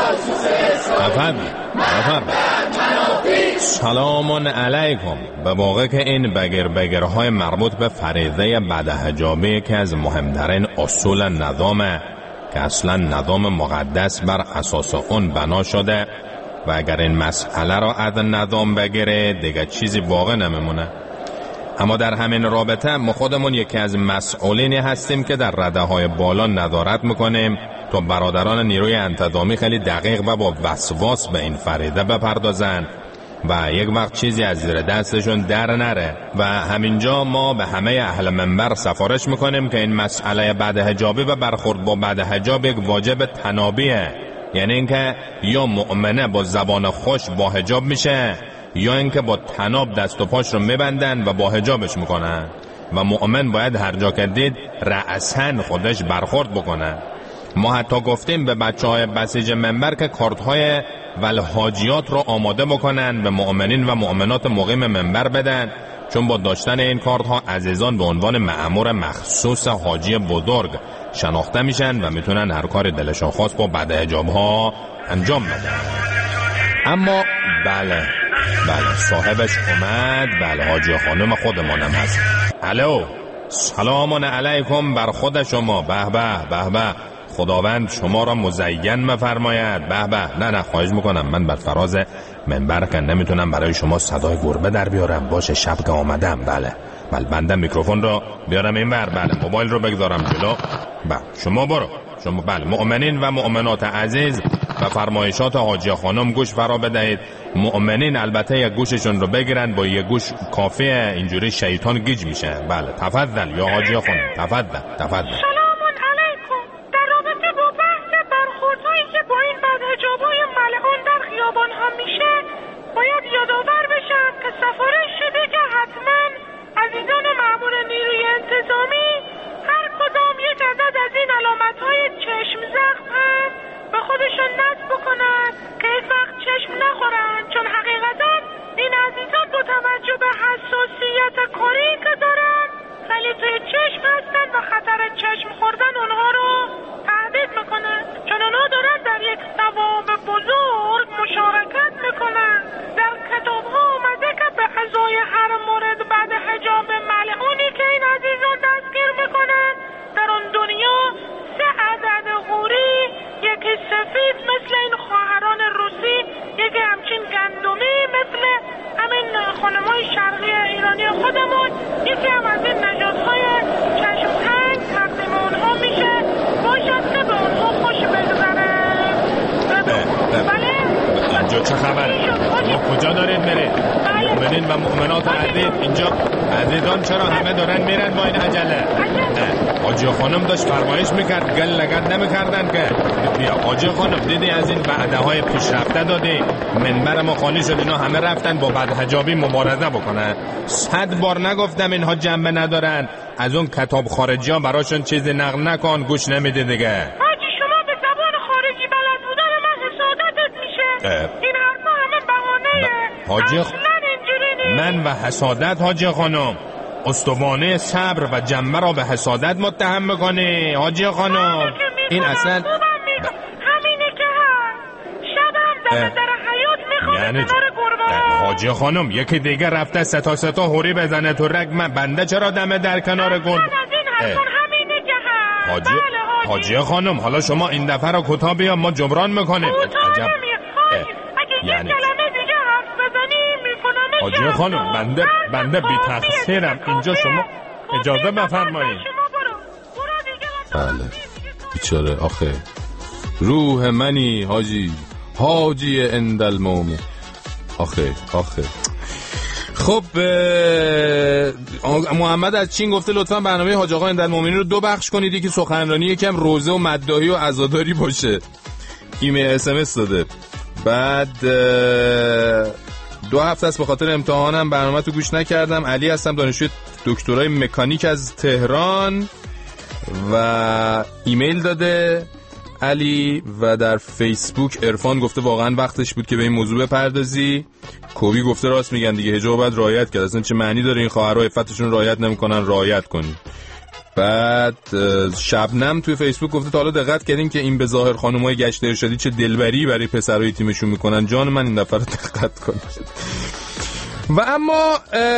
سلام علیکم. به موقع که این بگرهای مربوط به فریضه بدحجابه که از مهمترین اصول نظامه که اصلا نظام مقدس بر اساس اون بنا شده و اگر این مسئله را از نظام بگیره دیگه چیزی باقی نمیمونه. اما در همین رابطه ما خودمون یکی از مسئولینی هستیم که در رده‌های بالا نظارت میکنیم تا برادران نیروی انتظامی خیلی دقیق و با وسواس به این فریضه بپردازن و یک وقت چیزی از زیر دستشون در نره. و همینجا ما به همه اهل منبر سفارش میکنیم که این مسئله بعد حجابی و برخورد با بعد حجاب یک واجب تنابیه، یعنی اینکه یا مؤمنه با زبان خوش با حجاب میشه یا اینکه با تناب دست و پاش رو میبندن و با حجابش میکنن و مؤمن باید هر جا که دید رأساً خودش برخورد بکنه. ما حتی گفتیم به بچهای بسیج منبر که کارت‌های والحاجیات رو آماده بکنن به مؤمنین و مؤمنات مقیم منبر بدن، چون با داشتن این کارت‌ها عزیزان به عنوان مأمور مخصوص حاجی بزرگ شناخته میشن و میتونن هر کار دلشون خواست با بعد حجاب‌ها انجام بدن. اما بله صاحبش اومد. بله حاجی خانم خودمانم هست. الو، سلام علیکم بر خود شما. به به خداوند شما را مزین مفرماید. به به. نه خواهش میکنم، من بر فراز منبر که نمیتونم برای شما صدای گربه در بیارم. باشه شب که آمدم. بله بنده میکروفون رو بیارم این بر. بله موبایل رو بگذارم جلو. بله شما برو. شما بله مؤمنین و مؤمنات عزیز و فرمایشات حاجی خانم گوش فرا بدهید. مؤمنین البته یک گوششون رو بگیرن، با یک گوش کافیه، اینجوری شیطان گیج میشه. بله تفضل یا حاجی خانم، تفضل.
سلام علیکم. در رابطه با بحث برخوردهایی که با این بدحجابای ملعون در خیابان ها میشه، باید یادآور بشم که سفارش شده که حتما عزیزان مأمور نیروی انتظامی هر کدام یک عدد از این علامت‌های چشم زخم هست به خودشون نصب بکنن که هیچ وقت چشم نخورن، چون حقیقتا این عزیزان با توجه به حساسیت کاری که دارن خیلی توی چشم هستن و خطر چشم خوردن اونها رو تهدید میکنن، چون اونها دارن در یک ثواب بزرگ مشارکت میکنن. در کتاب ها اومده که به ازای هر مورد بعد حجاب ملعونی که این عزیزان دستگیر میکنن در اون دنیا 3 عدد غوری، یکی سفید مثل این خواهران روسی، یکی همچین گندمی مثل همین خانمای شرقی ایرانی خودمون، یکی هم از این نژادهای چشم تنگ تقدیم اونها میشه باشد که به اونها خوش بگذره. بله
اینجا چه خبره؟ ما کجا دارید برید؟ مؤمنین و مؤمنات عزیز اینجا عزیزان چرا همه دارن میرن با این عجله؟ حاجی خانم داشت فرمایش میکرد، گل لگد نمیکردن که بیا. حاجی خانم دیدی از این وعده های پیشرفته دادی، منبر ما خالی شد، اینا همه رفتن با بدحجابی مبارزه بکنن. 100 بار نگفتم اینها جنبه ندارن؟ از اون کتاب خارجی ها براشون چیزی نقل نکن، گوش نمیده دیگه.
حاجی شما به زبان خارجی بلد بودن من حسادتت میشه. این حرفا همه بهانه اصلا اینجوری نیست.
من و حسادت حاجی خانم؟ استوانه صبر و جنبه را به حسادت متهم میکنی حاجی خانم؟ این اصلا
همینه که هست. شبم در حیات میخوام
یعنی
کنار گربه.
حاجی خانم یکی دیگه رفته ستا هوری بزنه تو رگ، من بنده چرا دمه در کنار گربه؟
همینه که هست.
حاجی خانم حالا شما این دفعه رو کوتاه بیا، ما جبران میکنیم.
عجب. اگه یه کلمه دیگه حرف بزنی میکنم.
حاجی خانم بنده بی تقصیرم، اینجا شما اجازه بفرمایید. بله بیچاره آخه روح منی حاجی اندل مومن. آخه خب محمد از چین گفته لطفا برنامه حاج آقا اندل مومنی رو 2 بخش کنید، یکی سخنرانی یکم روزه و مداحی و عزاداری باشه. ایمیل SMS داده. بعد 2 هفته است به خاطر امتحانم برنامه تو گوش نکردم. علی هستم، دانشجوی دکترای مکانیک از تهران و ایمیل داده علی. و در فیسبوک عرفان گفته واقعا وقتش بود که به این موضوع بپردازی. کوبی گفته راست میگن دیگه، حجاب باید رعایت کرد، اصلا چه معنی داره این خواهرها عفتشون رعایت نمیکنن، رعایت کنین. بعد شبنم توی فیسبوک گفته تا حالا دقت کردین که این به ظاهر خانمای گشت ارشادی چه دلبری برای پسرای تیمشون میکنن؟ جان من این دفعه رو دقت کنید. و اما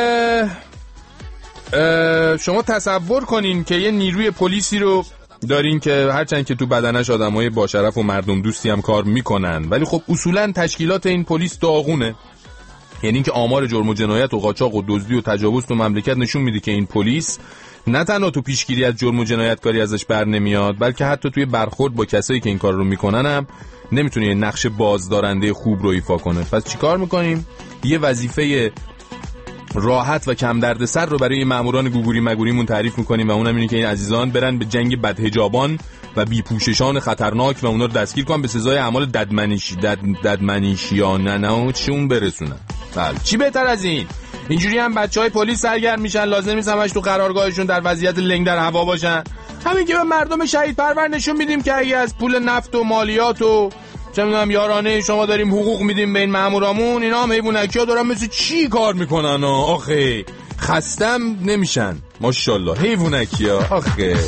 شما تصور کنین که یه نیروی پلیسی رو دارین که هرچند که تو بدنش آدمای با شرف و مردم دوستی هم کار میکنن، ولی خب اصولا تشکیلات این پلیس داغونه. یعنی که آمار جرم و جنایت و قاچاق و دزدی و تجاوز تو مملکت نشون میده که این پلیس نه تنها تو پیشگیری از جرم و جنایتکاری ازش بر نمیاد، بلکه حتی توی برخورد با کسایی که این کار رو میکنن هم نمیتونه یه نقش بازدارنده خوب رو ایفا کنه. پس چیکار میکنیم؟ یه وظیفه راحت و کم دردسر رو برای ماموران گوگوری مگوریمون تعریف میکنیم و اونم اینه که این عزیزان برن به جنگ بدحجابان و بیپوششان خطرناک و اونا رو دستگیر کنن به سزای اعمال ددمنشیانه چون برسونن. بله چی بهتر از این؟ اینجوری هم بچهای پلیس سرگرم میشن، لازم نیست همش تو قرارگاهشون در وضعیت لنگ در هوا باشن. همین که به مردم شهید پرور نشون میدیم که اگه از پول نفت و مالیات و چه میدونم یارانه شما داریم حقوق میدیم به این مامورامون، اینا هم حیوانکیا دارن مثل چی کار میکنن آخه خستم نمیشن ماشاءالله حیوانکیا آخه.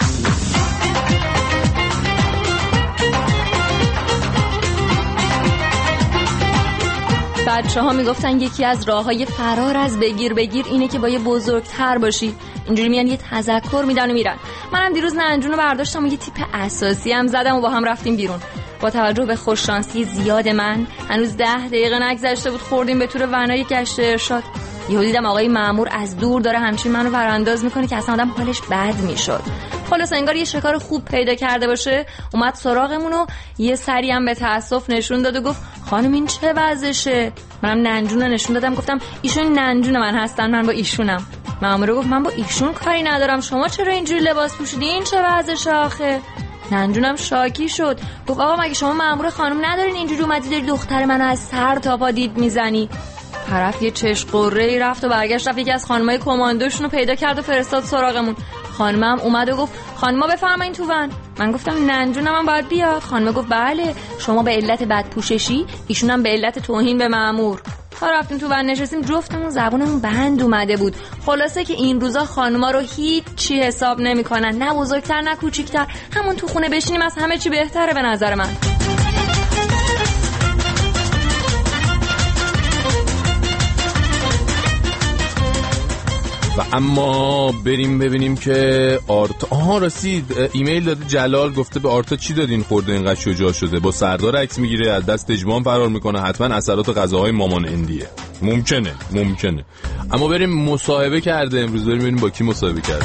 بچه‌ها میگفتن یکی از راه‌های فرار از بگیر اینه که با یه بزرگتر باشی. اینجوری میان یه تذکر میدن و میرن. منم دیروز ننجون رو برداشتم و یه تیپ اساسی هم زدم و با هم رفتیم بیرون. با توجه به خوششانسی زیاد من هنوز 10 دقیقه نگذشته بود خوردیم به تور ونای گشت ارشاد. یهو دیدم آقای مأمور از دور داره همچین منو ورانداز میکنه که اصلا آدم حالش بد میشد. خلاص انگار یه شکار خوب پیدا کرده باشه، اومد سراغمون و یه سری هم به تأسف نشون داد و گفت خانم این چه وضعشه؟ منم ننجون رو نشون دادم، گفتم ایشون ننجون من هستن، من با ایشونم. مأمور گفت من با ایشون کاری ندارم، شما چرا اینجوری لباس پوشیدین؟ این چه وضعشه آخه؟ ننجونم شاکی شد، گفت آقا مگه شما مأمور خانم ندارین اینجوری اومدی داری دختر منو از سر تا پا دید میزنی؟ طرف یه چشم قره‌ای رفت و برگشت رفت یکی از خانمای کماندوشون رو پیدا کرد و فرستاد سراغمون. خانمم اومد و گفت خانما بفرمایین تو ون. من گفتم ننجونم هم باید بیاد. خانم گفت بله شما به علت بدپوششی، ایشونم به علت توهین به مأمور. تا رفتیم تو ون نشستیم جفتمون زبونمون بند اومده بود. خلاصه که این روزا خانما رو هیچ چی حساب نمی‌کنن، نه بزرگتر نه کوچیکتر، همون تو خونه بشینیم از همه چی بهتره به نظر من.
و اما بریم ببینیم که آرتا رسید ایمیل داده جلال، گفته به آرتا چی دادین خورده اینقدر شجاع شده، با سردار عکس میگیره، از دست اجمام فرار میکنه، حتما اثرات غذاهای مامان اندیه. ممکنه اما بریم مصاحبه کرده امروز، بریم ببینیم با کی مصاحبه کرده.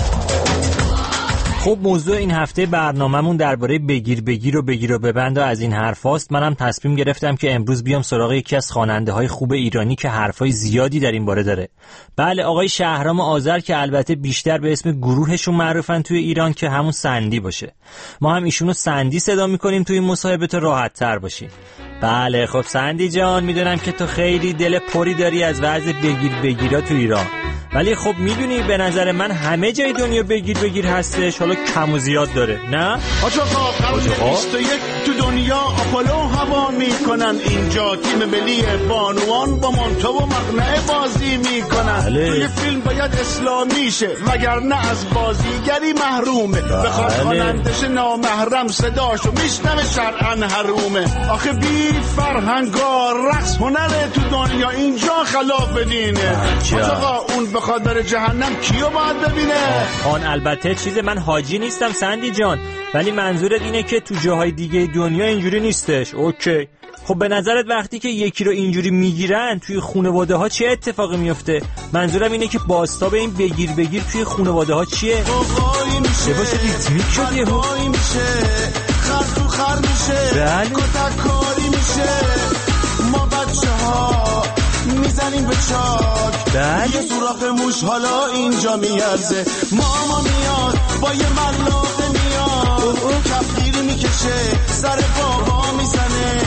خب موضوع این هفته برنامه‌مون درباره بگیر و ببند و از این حرفاست. منم تصمیم گرفتم که امروز بیام سراغ یکی از خواننده‌های خوب ایرانی که حرفای زیادی در این باره داره. بله آقای شهرام آذر که البته بیشتر به اسم گروهشون معروفن توی ایران که همون سندی باشه. ما هم ایشونو سندی صدا می‌کنیم توی این مصاحبه تا راحت‌تر باشیم. بله خب سندی جان میدونم که تو خیلی دل پری داری از وضع بگیرا تو ایران، ولی خب میدونی به نظر من همه جای دنیا بگیر هستش، حالا کم و زیاد داره نه؟
آقا قرن 21 تو دنیا آپولو هوا میکنن، اینجا تیم ملی بانوان با مانتو و مقنعه بازی میکنن. توی فیلم باید اسلامی شه وگرنه از بازیگری محرومه، بخواد خوانندش نامحرم صداشو میشنوه شرعن حرومه. آخه بی فرهنگا رقص هنره تو دنیا اینجا خلاف دینه. آقا اون بخواد بره جهنم کیو باید ببینه؟
آن البته چیز من حاجی نیستم سندی جان، ولی منظورت اینه که تو جاهای دیگه دنیا اینجوری نیستش. اوکی خب به نظرت وقتی که یکی رو اینجوری میگیرن توی خانواده ها چه اتفاقی میفته؟ منظورم اینه که بازتاب این بگیر توی خانواده ها چیه؟ لباس ریتمیک شد یهو
خر تو خر میشه کتککاری میشه، ما بچه ها میزنیم به چاک یه سوراخ موش حالا اینجا میارزه، ماما میاد با یه ملاقه میاد کفگیر میکشه سر بابا میزنه.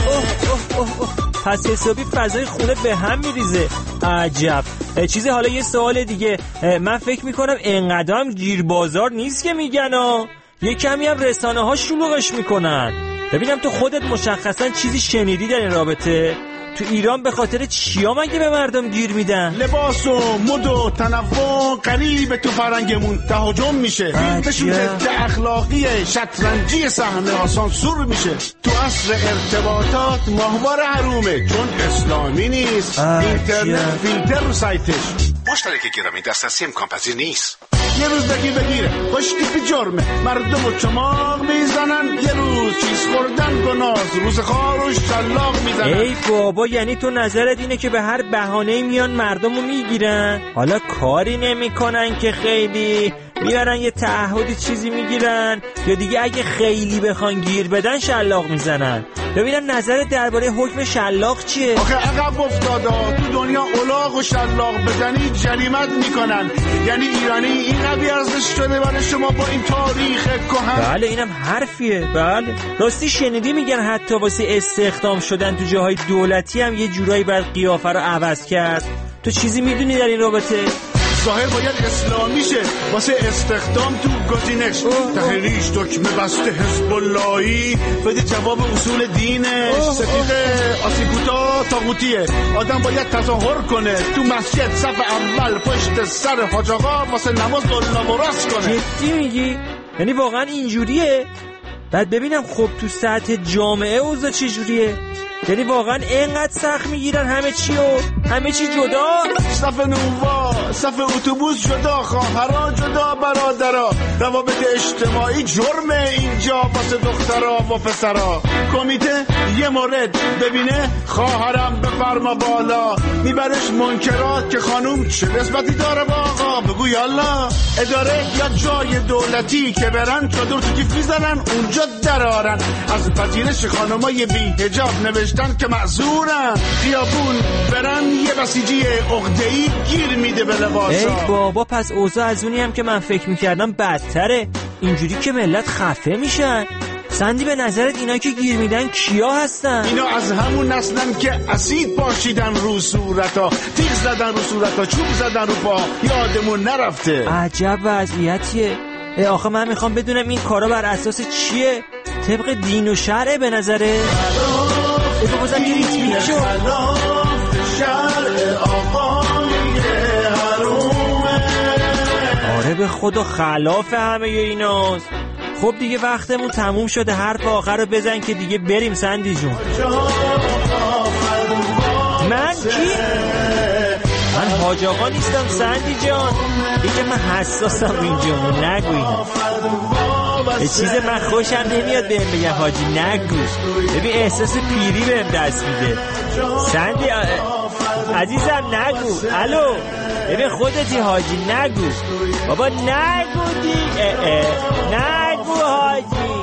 پس حسابی فضای خونه به هم میریزه. عجب چیزی. حالا یه سوال دیگه، من فکر میکنم انقدرم گیر بازار نیست که میگن یه کمی هم رسانه ها شلوغش میکنن. ببینم تو خودت مشخصا چیزی شنیدی در این رابطه؟ تو ایران به خاطر چیا مگه به مردم گیر میدن؟
لباس و مد و تنوع قریب تو فرنگمون تهاجم میشه، فیلمشون ضد اخلاقی شطرنجی صحنه آسانسور میشه، تو عصر ارتباطات ماهواره حرومه چون اسلامی نیست، اینترنت فیلتر رو سایتش،
مشترک گرامی دسترسی امکان پذیر نیست.
یه روز بگیره خوشتیپی جرمه، مردم و چماق میزنن، یه روز چیز خوردن گناز، روز خواروش شلاق میزنن.
ای بابا یعنی تو نظرت اینه که به هر بهانه‌ای میان مردمو میگیرن؟ حالا کاری نمیکنن که خیلی میارن یه تعهدی چیزی میگیرن، یا دیگه اگه خیلی بخوان گیر بدن شلاق میزنن؟ ببینم نظرت درباره حکم شلاق چیه؟
آخه عقب افتادا تو دنیا الاغ و شلاق بزنی جریمت میکنن. یعنی ایرانی اینقدر ارزش شده برای شما با این تاریخ کهن؟
بله اینم حرفیه. بله راستی شنیدی میگن حتی واسه استخدام شدن تو جاهای دولتی هم یه جورایی باید قیافه رو عوض کرد. تو چیزی میدونی در این رابطه؟
ظاهر باید اسلامی شه واسه استخدام تو گزینش. تحریش دکمه بسته حزب اللهی بده جواب اصول دینش. ستیقه آسیبوتا تاغوتیه. آدم باید تظاهر کنه تو مسجد صف اول پشت سر حاج آقا واسه نماز دلنا و راست کنه.
جدی میگی؟ یعنی واقعا اینجوریه؟ بعد ببینم خب تو سطح جامعه اوضاع چجوریه؟ یعنی واقعا اینقدر سخت میگیرن همه چی جدا؟
صف نونوا، صف اتوبوس جدا، خواهرا جدا، برادرا. روابط اجتماعی جرمه اینجا واسه دخترا و پسرا. کمیته یه مورد ببینه خواهرم بفرما بالا، میبرش منکرات که خانوم چه نسبتی داره با آقا. بگو یالا اداره یا جای دولتی که برن چادر تو کیف میزنن اونجا درارن. از پذیرش خانمای بی حجاب نوشتن که معذورن. خیابون برن یه بسیجی عقده‌ای گیر میده به لباسا.
ای بابا پس اوضاع از اونی هم که من فکر میکردم بدتره. اینجوری که ملت خفه میشن. سندی به نظرت اینا که گیر میدن کیا هستن؟
اینا از همون نسلن که اسید پاشیدن رو صورتا، تیغ زدن رو صورتا، چوب زدن رو پا. یادمون نرفته.
عجب وضعیتیه. آخه من میخوام بدونم این کارا بر اساس چیه؟ طبق دین و شرع به نظره؟ بازم یه ریتمی شو
شرع آقای حرومه.
آره به خدا خلاف همه ایناست. خب دیگه وقتمون تموم شده. حرف آخر رو بزن که دیگه بریم سندی جون. من کی؟ من حاج آقا نیستم سندی جان. دیگه من حساسم اینجا. نگو اینو. یه چیز من خوشم نمیاد بهم بگم حاجی نگو. ببین احساس پیری بهم دست میده. سندی عزیزم نگو. الو ببین خودتی حاجی نگو. بابا نگو نگو حاجی.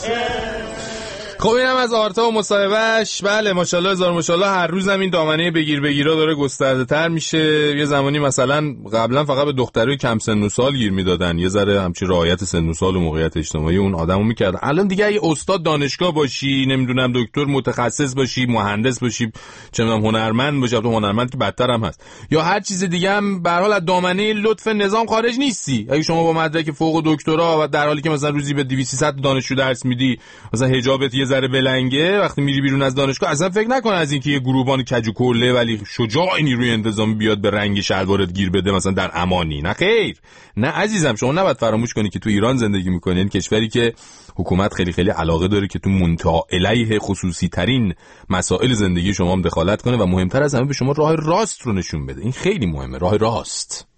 خب اینم از آرتا و مصاحبهش. بله ماشاءالله هزار ماشاءالله. هر روز هم این دامنه بگیرا داره گسترده تر میشه. یه زمانی مثلا قبلا فقط به دخترای کم سن و سال گیر میدادن، یه ذره همچین رعایت سن و سال و موقعیت اجتماعی اون آدمو میکردن. الان دیگه اگه استاد دانشگاه باشی، نمیدونم دکتر متخصص باشی، مهندس باشی، چه میدونم هنرمند باشی، تو هنرمند که بدتر هم هست، یا هر چیز دیگه هم به هر حال از دامنه لطف نظام خارج نیستی. اگه شما با مدرک فوق دکترا و در حالی که مثلا روزی به 200 دانشجو درس میدی، مثلا حجابت یه ذره بلنگه، وقتی میری بیرون از دانشگاه اصلا فکر نکن از اینکه یه گروهبان کج و کله ولی شجاع نیروی انتظامی بیاد به رنگ شلوارت گیر بده مثلا در امانی. نه خیر. نه عزیزم، شما نباید فراموش کنی که تو ایران زندگی میکنی، این کشوری که حکومت خیلی خیلی علاقه داره که تو منتها الیه خصوصی ترین مسائل زندگی شما هم دخالت کنه و مهمتر از همه به شما راه راست رو نشون بده. این خیلی مهمه، راه راست.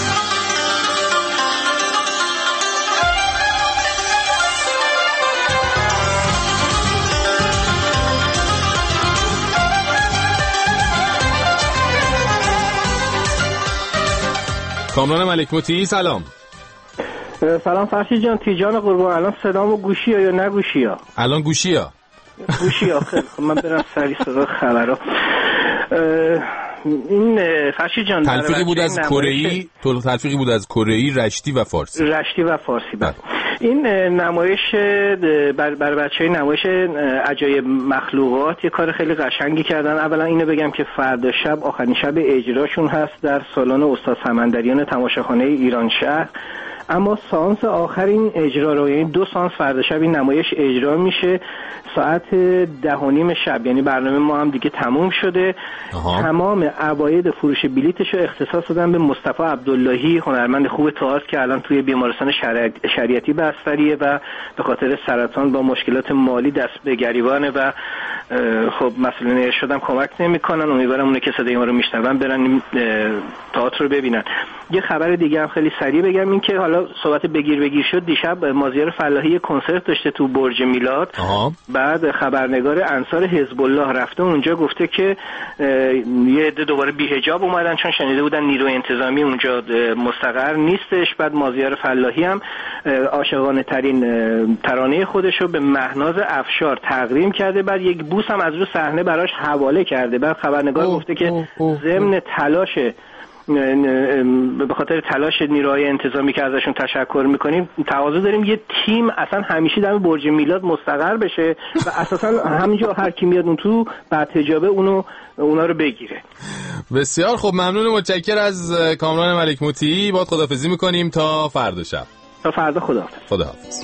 کامران ملک موتی سلام.
سلام فرشید جان. تیجان قربان. الان صدامو گوشی یا نه گوشی ها؟
الان گوشی ها.
خیلی خب من برم سری صدا خبرها. این فرشید جان
تلفیقی بود از کره‌ای، تلفیقی بود از کره‌ای، رشتی و فارسی.
بعد این نمایش بر بچه‌های نمایش عجایب مخلوقات یه کار خیلی قشنگی کردن. اولا اینو بگم که فردا شب آخرین شب اجراشون هست در سالن استاد سمندریان تماشاخانه ایران شهر. اما سانس آخرین اجرا رو، یعنی 2 سانس فردا شب این نمایش اجرا میشه ساعت 10:30 شب، یعنی برنامه ما هم دیگه تموم شده. تمام عواید فروش بلیتش رو اختصاص دادن به مصطفی عبداللهی، هنرمند خوب تئاتر که الان توی بیمارستان شریعتی بستریه و به خاطر سرطان با مشکلات مالی دست به گریبانه و خب مسئولین ارشادم کمک نمیکنن. امیدوارم اونه که صدای ما رو میشنون برن تئاتر رو ببینن. یه خبر دیگه هم خیلی سریع بگم، این که حالا صحبت بگیر شد، دیشب مازیار فلاحی کنسرت داشته تو برج میلاد. بعد خبرنگار انصار حزب الله رفته اونجا، گفته که یه عده دوباره بی‌حجاب اومدن چون شنیده بودن نیروی انتظامی اونجا مستقر نیستش. بعد مازیار فلاحی هم عاشقانه ترین ترانه خودشو به مهناز افشار تقدیم کرده، بعد یک بوس هم از رو صحنه براش حواله کرده. بعد خبرنگار گفته که ضمن تلاش به خاطر تلاش نیروهای انتظامی که ازشون تشکر میکنیم، تقاضا داریم یه تیم اصلا همیشه در برج میلاد مستقر بشه و اساسا همینجا هر کی میاد اون تو بعد حجابه اونا رو بگیره.
بسیار خب، ممنون، متشکر از کامران ملک موطیی. باید خداحافظی میکنیم تا فردا شب.
تا فردا خداحافظ.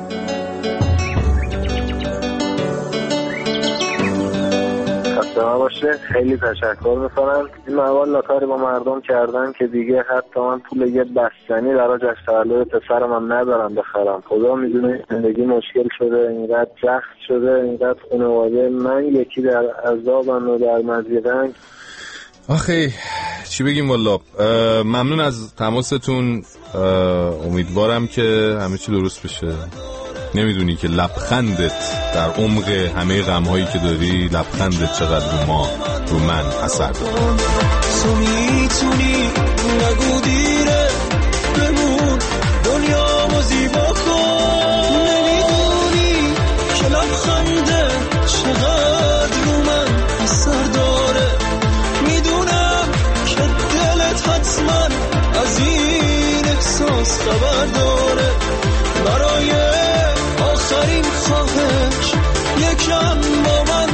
باشه. خیلی تشکر میکنم. این موال کاری با مردم کردن که دیگه حتی من پول یه بستنی برای جشن تولد پسرم هم ندارم بخرم. خدا میدونه زندگی مشکل شده، اینقدر سخت شده، اینقدر خانواده من یکی در عذابن و در مضیقه‌اند.
آخه چی بگیم والا. ممنون از تماستون. امیدوارم که همه چی درست بشه. نمیدونی که لبخندت در عمق همه غم‌هایی که داری، لبخندت چقدر رو من اثر داره.
تو میتونی نگو دیره، بمون دنیا و زیبا کن. نمیدونی که لبخندت چقدر رو من اثر داره. میدونم که دلت حتما از این احساس خبر داره. برای آخرین خواهش یکم با من